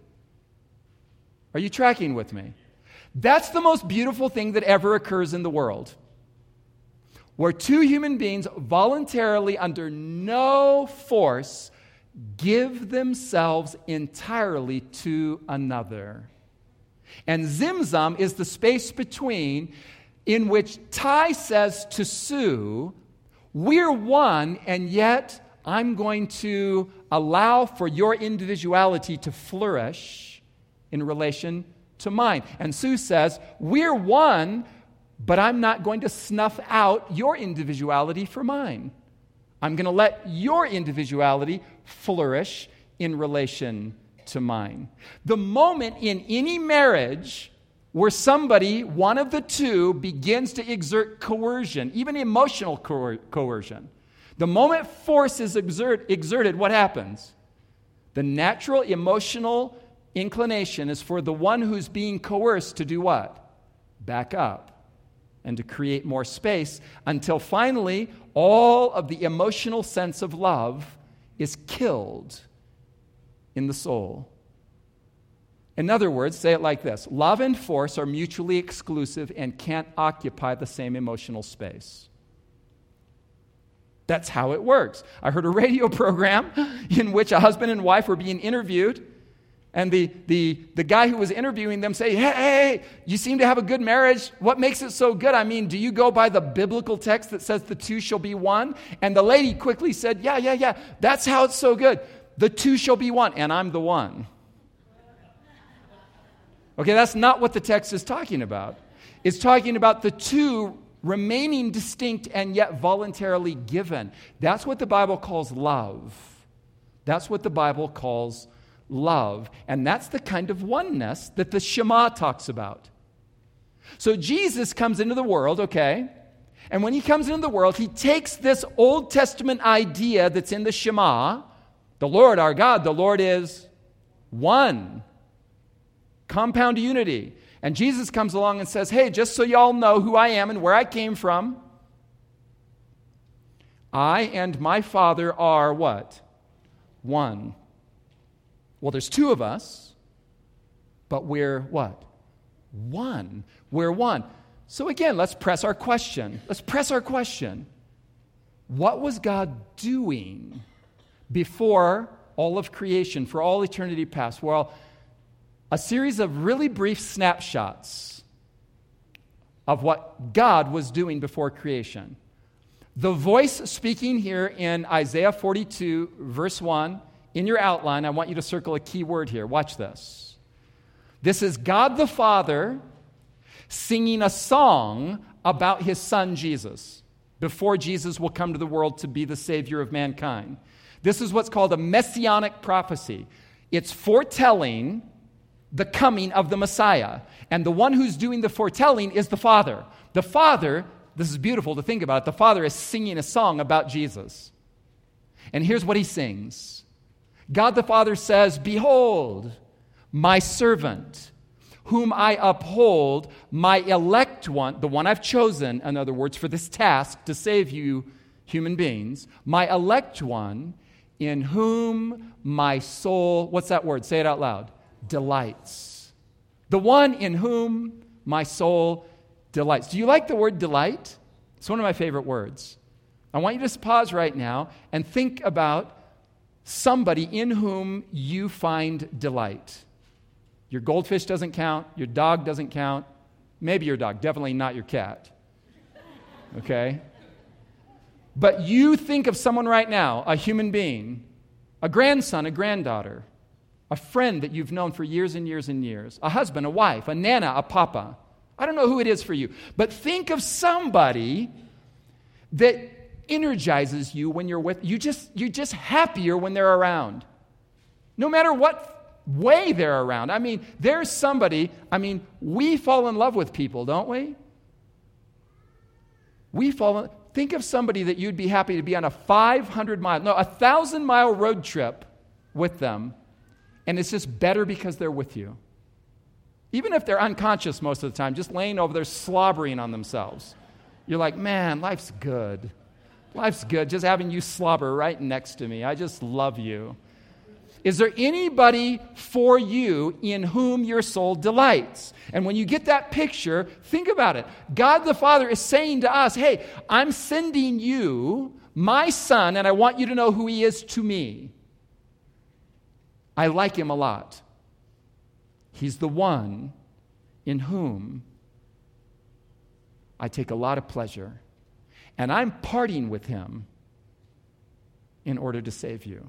Are you tracking with me? That's the most beautiful thing that ever occurs in the world. Where two human beings voluntarily, under no force, give themselves entirely to another. And zimzam is the space between in which Ty says to Sue, we're one, and yet I'm going to allow for your individuality to flourish in relation to mine. And Sue says, we're one, but I'm not going to snuff out your individuality for mine. I'm going to let your individuality flourish in relation to mine. The moment in any marriage where somebody, one of the two, begins to exert coercion, even emotional coer- coercion, the moment force is exert- exerted, what happens? The natural emotional inclination is for the one who's being coerced to do what? Back up and to create more space until finally all of the emotional sense of love is killed in the soul. In other words, say it like this: love and force are mutually exclusive and can't occupy the same emotional space. That's how it works. I heard a radio program in which a husband and wife were being interviewed, and the, the, the guy who was interviewing them say, hey, hey, you seem to have a good marriage. What makes it so good? I mean, do you go by the biblical text that says the two shall be one? And the lady quickly said, yeah, yeah, yeah, that's how it's so good. The two shall be one, and I'm the one. Okay, that's not what the text is talking about. It's talking about the two remaining distinct and yet voluntarily given. That's what the Bible calls love. That's what the Bible calls love. And that's the kind of oneness that the Shema talks about. So Jesus comes into the world, okay? And when he comes into the world, he takes this Old Testament idea that's in the Shema, the Lord our God, the Lord is one. Compound unity. And Jesus comes along and says, hey, just so y'all know who I am and where I came from, I and my Father are what? One. Well, there's two of us, but we're what? One. We're one. So again, let's press our question. Let's press our question. What was God doing before all of creation, for all eternity past? Well, a series of really brief snapshots of what God was doing before creation. The voice speaking here in Isaiah forty-two, verse one, in your outline, I want you to circle a key word here. Watch this. This is God the Father singing a song about his son Jesus, before Jesus will come to the world to be the Savior of mankind. This is what's called a messianic prophecy. It's foretelling the coming of the Messiah. And the one who's doing the foretelling is the Father. The Father, this is beautiful to think about it, the Father is singing a song about Jesus. And here's what he sings. God the Father says, behold, my servant, whom I uphold, my elect one, the one I've chosen, in other words, for this task to save you human beings, my elect one, in whom my soul, what's that word? Say it out loud. Delights. The one in whom my soul delights. Do you like the word delight? It's one of my favorite words. I want you to just pause right now and think about somebody in whom you find delight. Your goldfish doesn't count. Your dog doesn't count. Maybe your dog, definitely not your cat. Okay? But you think of someone right now, a human being, a grandson, a granddaughter, a friend that you've known for years and years and years, a husband, a wife, a nana, a papa. I don't know who it is for you, but think of somebody that energizes you when you're with, you just, you're just happier when they're around. No matter what way they're around. I mean, there's somebody, I mean, we fall in love with people, don't we? We fall in, think of somebody that you'd be happy to be on a five hundred mile, no, a one thousand mile road trip with them, and it's just better because they're with you. Even if they're unconscious most of the time, just laying over there slobbering on themselves. You're like, man, life's good. Life's good, just having you slobber right next to me. I just love you. Is there anybody for you in whom your soul delights? And when you get that picture, think about it. God the Father is saying to us, hey, I'm sending you my son, and I want you to know who he is to me. I like him a lot. He's the one in whom I take a lot of pleasure. And I'm parting with him in order to save you.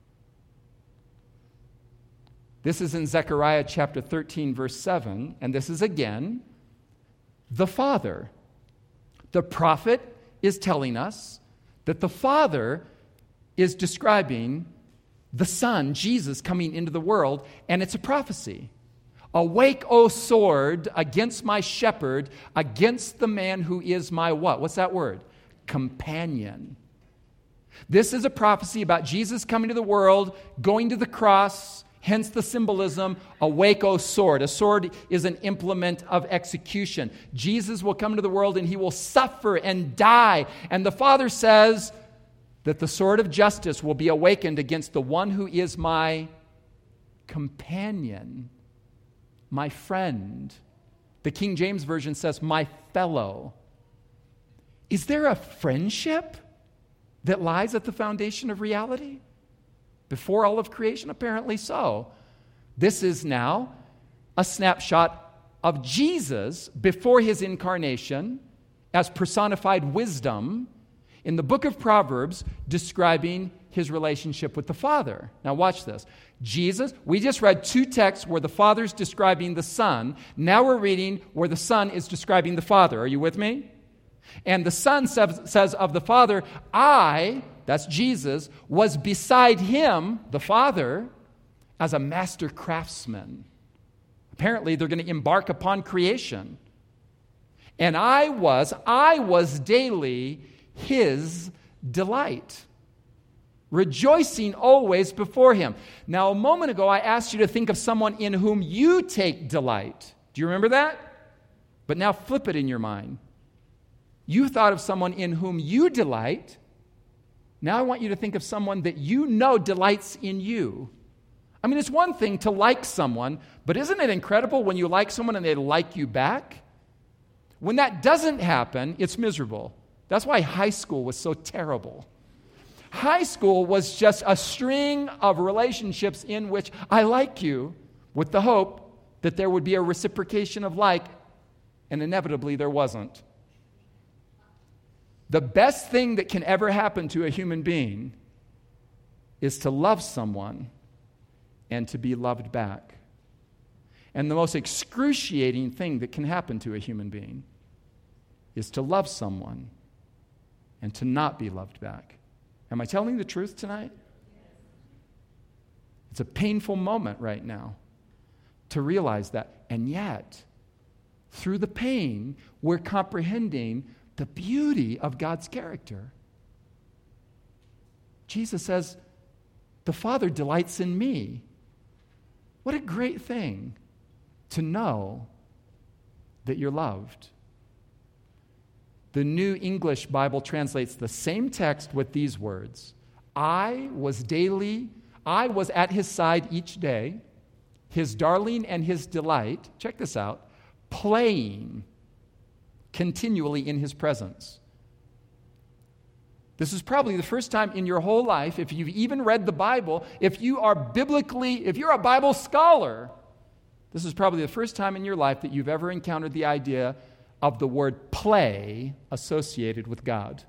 This is in Zechariah chapter thirteen, verse seven, and this is again the Father. The prophet is telling us that the Father is describing the Son, Jesus, coming into the world, and it's a prophecy. Awake, O sword, against my shepherd, against the man who is my what? What's that word? Companion. This is a prophecy about Jesus coming to the world, going to the cross, hence the symbolism, awake, O sword. A sword is an implement of execution. Jesus will come to the world and he will suffer and die. And the Father says that the sword of justice will be awakened against the one who is my companion, my friend. The King James Version says, my fellow. Is there a friendship that lies at the foundation of reality? Before all of creation? Apparently so. This is now a snapshot of Jesus before his incarnation as personified wisdom in the book of Proverbs describing his relationship with the Father. Now watch this. Jesus, we just read two texts where the Father's describing the Son. Now we're reading where the Son is describing the Father. Are you with me? And the Son says, says of the Father, I, that's Jesus, was beside him, the Father, as a master craftsman. Apparently, they're going to embark upon creation. And I was, I was daily his delight, rejoicing always before him. Now, a moment ago, I asked you to think of someone in whom you take delight. Do you remember that? But now flip it in your mind. You thought of someone in whom you delight. Now I want you to think of someone that you know delights in you. I mean, it's one thing to like someone, but isn't it incredible when you like someone and they like you back? When that doesn't happen, it's miserable. That's why high school was so terrible. High school was just a string of relationships in which I like you with the hope that there would be a reciprocation of like, and inevitably there wasn't. The best thing that can ever happen to a human being is to love someone and to be loved back. And the most excruciating thing that can happen to a human being is to love someone and to not be loved back. Am I telling the truth tonight? It's a painful moment right now to realize that. And yet, through the pain, we're comprehending the beauty of God's character. Jesus says, the Father delights in me. What a great thing to know that you're loved. The New English Bible translates the same text with these words. I was daily, I was at his side each day, his darling and his delight, check this out, playing continually in his presence. This is probably the first time in your whole life, if you've even read the Bible, if you are biblically, if you're a Bible scholar, this is probably the first time in your life that you've ever encountered the idea of the word play associated with God.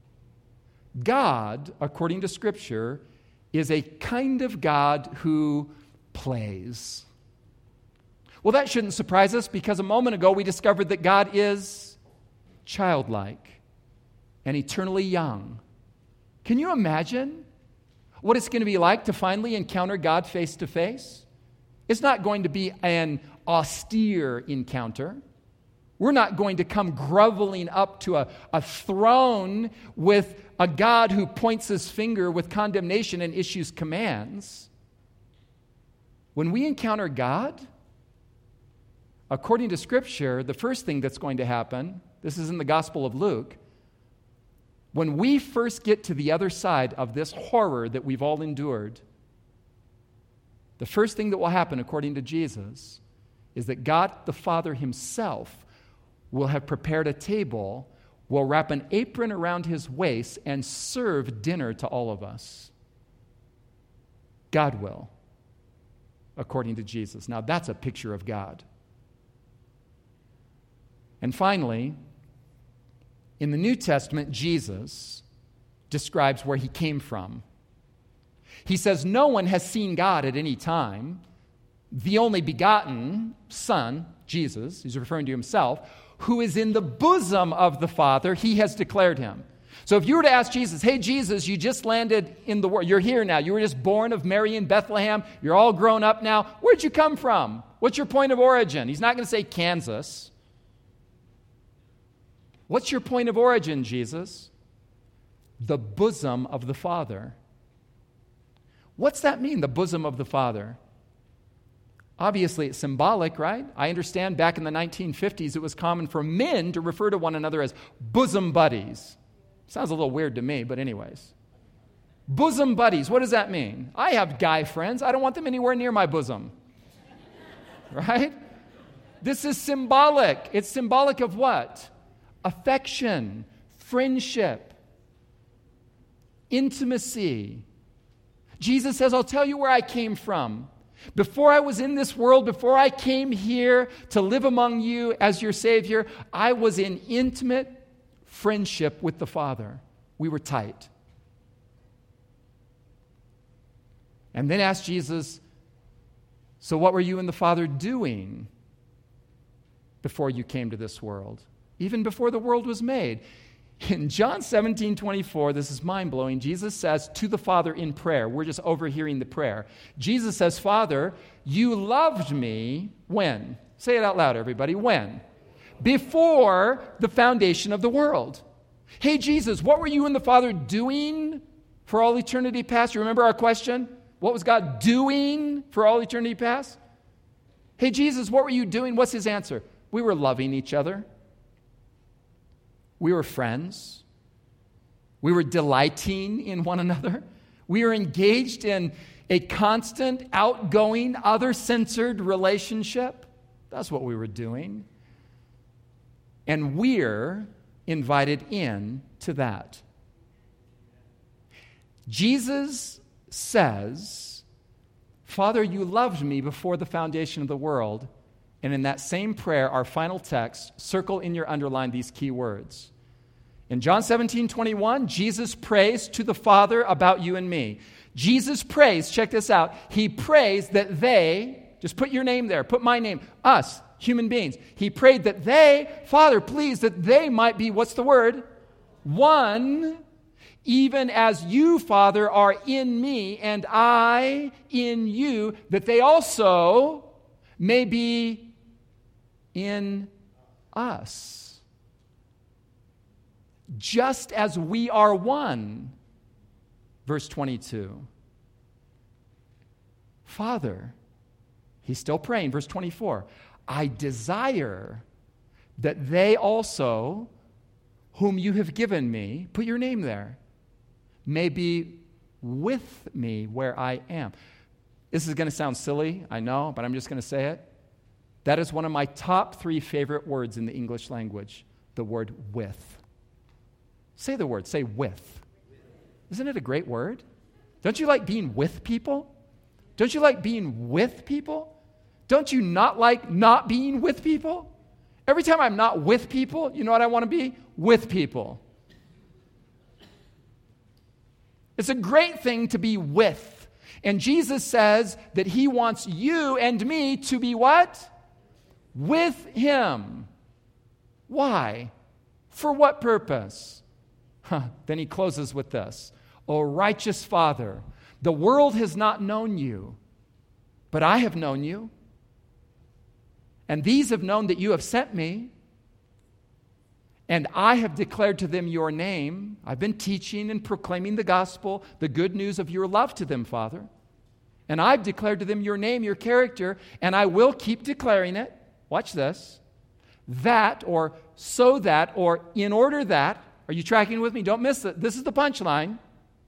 God, according to Scripture, is a kind of God who plays. Well, that shouldn't surprise us because a moment ago we discovered that God is childlike and eternally young. Can you imagine what it's going to be like to finally encounter God face to face? It's not going to be an austere encounter. We're not going to come groveling up to a, a throne with a God who points his finger with condemnation and issues commands. When we encounter God, according to Scripture, the first thing that's going to happen, this is in the Gospel of Luke, when we first get to the other side of this horror that we've all endured, the first thing that will happen, according to Jesus, is that God the Father himself will have prepared a table, will wrap an apron around his waist, and serve dinner to all of us. God will, according to Jesus. Now, that's a picture of God. And finally, in the New Testament, Jesus describes where he came from. He says, no one has seen God at any time. The only begotten Son, Jesus, he's referring to himself, who is in the bosom of the Father, he has declared him. So if you were to ask Jesus, hey, Jesus, you just landed in the world. You're here now. You were just born of Mary in Bethlehem. You're all grown up now. Where'd you come from? What's your point of origin? He's not going to say Kansas. What's your point of origin, Jesus? The bosom of the Father. What's that mean, the bosom of the Father? Obviously, it's symbolic, right? I understand back in the nineteen fifties, it was common for men to refer to one another as bosom buddies. Sounds a little weird to me, but anyways. Bosom buddies, what does that mean? I have guy friends. I don't want them anywhere near my bosom. Right? This is symbolic. It's symbolic of what? Affection, friendship, intimacy. Jesus says, I'll tell you where I came from. Before I was in this world, before I came here to live among you as your Savior, I was in intimate friendship with the Father. We were tight. And then asked Jesus, so what were you and the Father doing before you came to this world? Even before the world was made. In John seventeen twenty-four, this is mind-blowing, Jesus says to the Father in prayer, we're just overhearing the prayer. Jesus says, Father, you loved me when? Say it out loud, everybody. When? Before the foundation of the world. Hey, Jesus, what were you and the Father doing for all eternity past? You remember our question? What was God doing for all eternity past? Hey, Jesus, what were you doing? What's his answer? We were loving each other. We were friends. We were delighting in one another. We were engaged in a constant, outgoing, other-centered relationship. That's what we were doing. And we're invited in to that. Jesus says, Father, you loved me before the foundation of the world. And in that same prayer, our final text, circle in your underline these key words. In John seventeen twenty-one, Jesus prays to the Father about you and me. Jesus prays, check this out, he prays that they, just put your name there, put my name, us, human beings. He prayed that they, Father, please, that they might be, what's the word? One, even as you, Father, are in me and I in you, that they also may be in us. Just as we are one. Verse twenty-two. Father, he's still praying, verse twenty-four. I desire that they also, whom you have given me, put your name there, may be with me where I am. This is going to sound silly, I know, but I'm just going to say it. That is one of my top three favorite words in the English language, the word with. Say the word, say with. Isn't it a great word? Don't you like being with people? Don't you like being with people? Don't you not like not being with people? Every time I'm not with people, you know what I want to be? With people. It's a great thing to be with. And Jesus says that he wants you and me to be what? With him. Why? For what purpose? Huh. Then he closes with this. O righteous Father, the world has not known you, but I have known you. And these have known that you have sent me. And I have declared to them your name. I've been teaching and proclaiming the gospel, the good news of your love to them, Father. And I've declared to them your name, your character, and I will keep declaring it. Watch this. That, or so that, or in order that, are you tracking with me? Don't miss it. This is the punchline.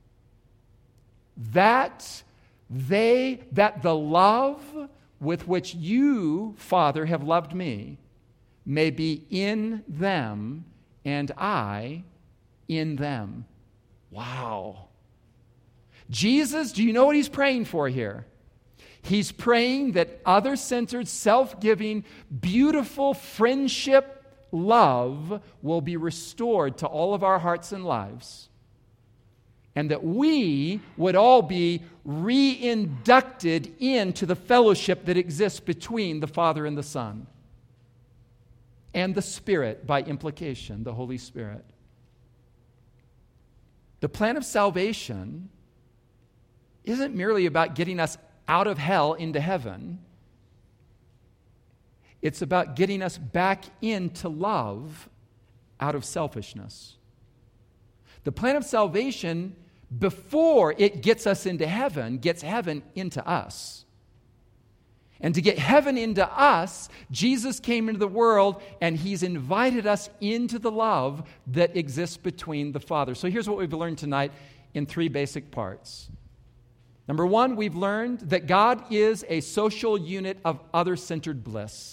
That they, that the love with which you, Father, have loved me may be in them and I in them. Wow. Jesus, do you know what he's praying for here? He's praying that other-centered, self-giving, beautiful friendship love will be restored to all of our hearts and lives. And that we would all be re-inducted into the fellowship that exists between the Father and the Son. And the Spirit, by implication, the Holy Spirit. The plan of salvation isn't merely about getting us out of hell into heaven. It's about getting us back into love out of selfishness. The plan of salvation, before it gets us into heaven, gets heaven into us. And to get heaven into us, Jesus came into the world and he's invited us into the love that exists between the Father. So here's what we've learned tonight in three basic parts. Number one, we've learned that God is a social unit of other-centered bliss.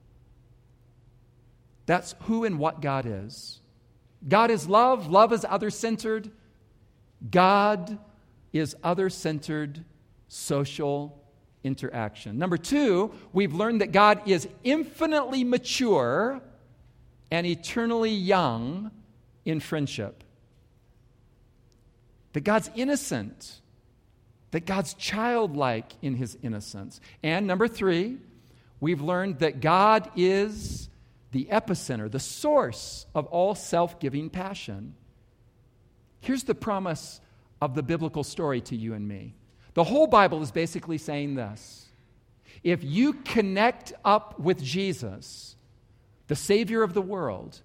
That's who and what God is. God is love. Love is other-centered. God is other-centered social interaction. Number two, we've learned that God is infinitely mature and eternally young in friendship. That God's innocent. That God's childlike in his innocence. And number three, we've learned that God is the epicenter, the source of all self-giving passion. Here's the promise of the biblical story to you and me. The whole Bible is basically saying this. If you connect up with Jesus, the Savior of the world,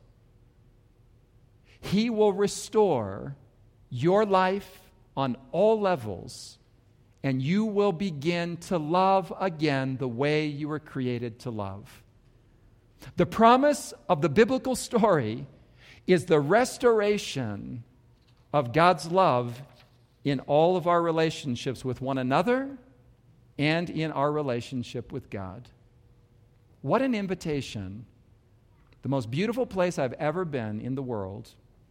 He will restore your life on all levels, and you will begin to love again the way you were created to love. The promise of the biblical story is the restoration of God's love in all of our relationships with one another and in our relationship with God. What an invitation. The most beautiful place I've ever been in the world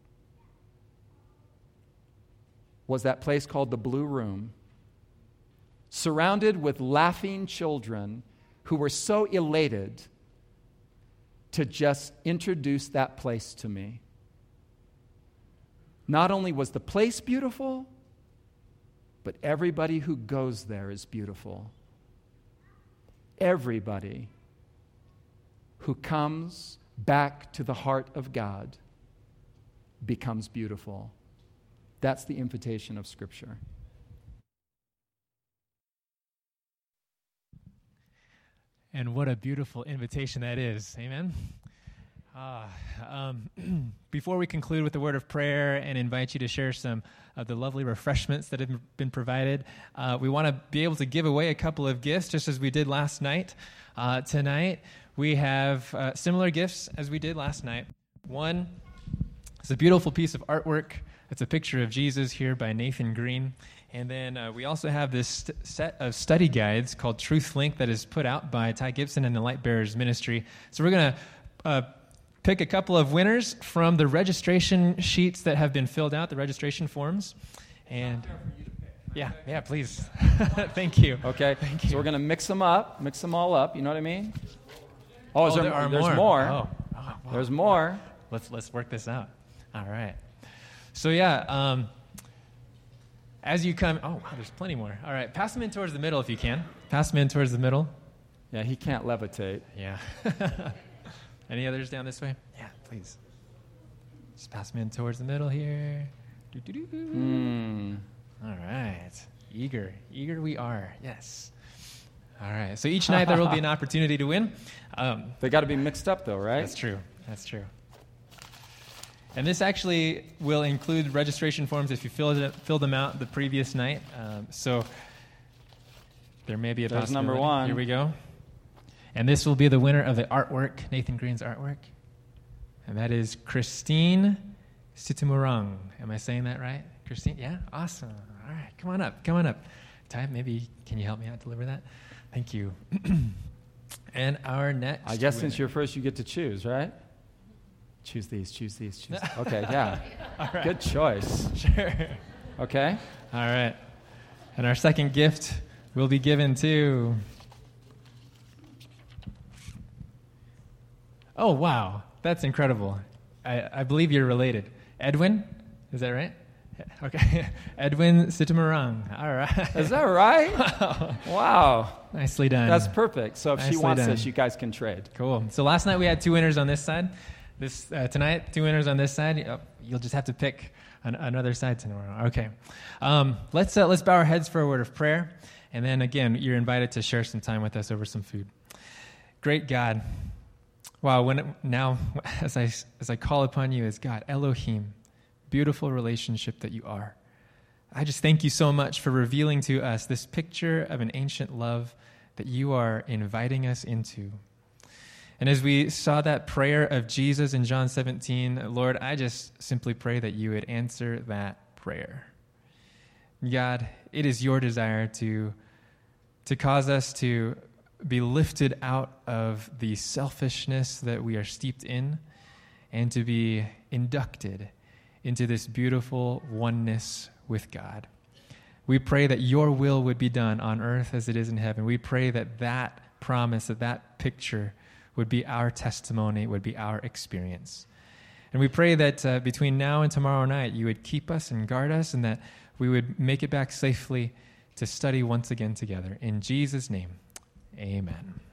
was that place called the Blue Room, surrounded with laughing children who were so elated to just introduce that place to me. Not only was the place beautiful, but everybody who goes there is beautiful. Everybody who comes back to the heart of God becomes beautiful. That's the invitation of Scripture. And what a beautiful invitation that is. Amen? Ah, um, before we conclude with the word of prayer and invite you to share some of the lovely refreshments that have been provided, uh, we want to be able to give away a couple of gifts, just as we did last night. Uh, tonight, we have uh, similar gifts as we did last night. One is a beautiful piece of artwork. It's a picture of Jesus here by Nathan Green. And then uh, we also have this st- set of study guides called Truth Link that is put out by Ty Gibson and the Light Bearers Ministry. So we're going to uh, pick a couple of winners from the registration sheets that have been filled out, the registration forms. And yeah, yeah, please. Thank you. Okay, Thank you. So we're going to mix them up, mix them all up. You know what I mean? Oh, is oh there, there are there's more. more. Oh, oh, wow. There's more. Let's let's work this out. All right. So yeah, um, as you come, oh, wow, there's plenty more. All right, pass them in towards the middle if you can. Pass them in towards the middle. Yeah, he can't levitate. Yeah. Any others down this way? Yeah, please. Just pass them in towards the middle here. Doo-doo-doo. Mm. All right. Eager. Eager we are. Yes. All right. So each night there will be an opportunity to win. Um, They got to be mixed up, though, right? That's true. That's true. And this actually will include registration forms if you fill, it, fill them out the previous night. Um, so there may be a There's possibility. number one. Here we go. And this will be the winner of the artwork, Nathan Green's artwork. And that is Christine Sitimurang. Am I saying that right? Christine? Yeah? Awesome. All right. Come on up. Come on up. Ty, maybe can you help me out deliver that? Thank you. And our next I guess winner. since you're first, you get to choose, right? Choose these, choose these, choose these. Okay, yeah. Right. Good choice. Sure. Okay? All right. And our second gift will be given to... Oh, wow. That's incredible. I, I believe you're related. Edwin? Is that right? Okay. Edwin Sitimurang. All right. Is that right? Wow. Nicely done. That's perfect. So if Nicely she wants done. this, you guys can trade. Cool. So last night we had two winners on this side. This uh, tonight, two winners on this side. Uh, You'll just have to pick an, another side tomorrow. Okay. Um, let's uh, let's bow our heads for a word of prayer, and then again, you're invited to share some time with us over some food. Great God, wow! When it, now, as I as I call upon you as God, Elohim, beautiful relationship that you are. I just thank you so much for revealing to us this picture of an ancient love that you are inviting us into. And as we saw that prayer of Jesus in John seventeen, Lord, I just simply pray that you would answer that prayer. God, it is your desire to, to cause us to be lifted out of the selfishness that we are steeped in and to be inducted into this beautiful oneness with God. We pray that your will would be done on earth as it is in heaven. We pray that that promise, that that picture would be our testimony, would be our experience. And we pray that uh, between now and tomorrow night, you would keep us and guard us, and that we would make it back safely to study once again together. In Jesus' name, amen.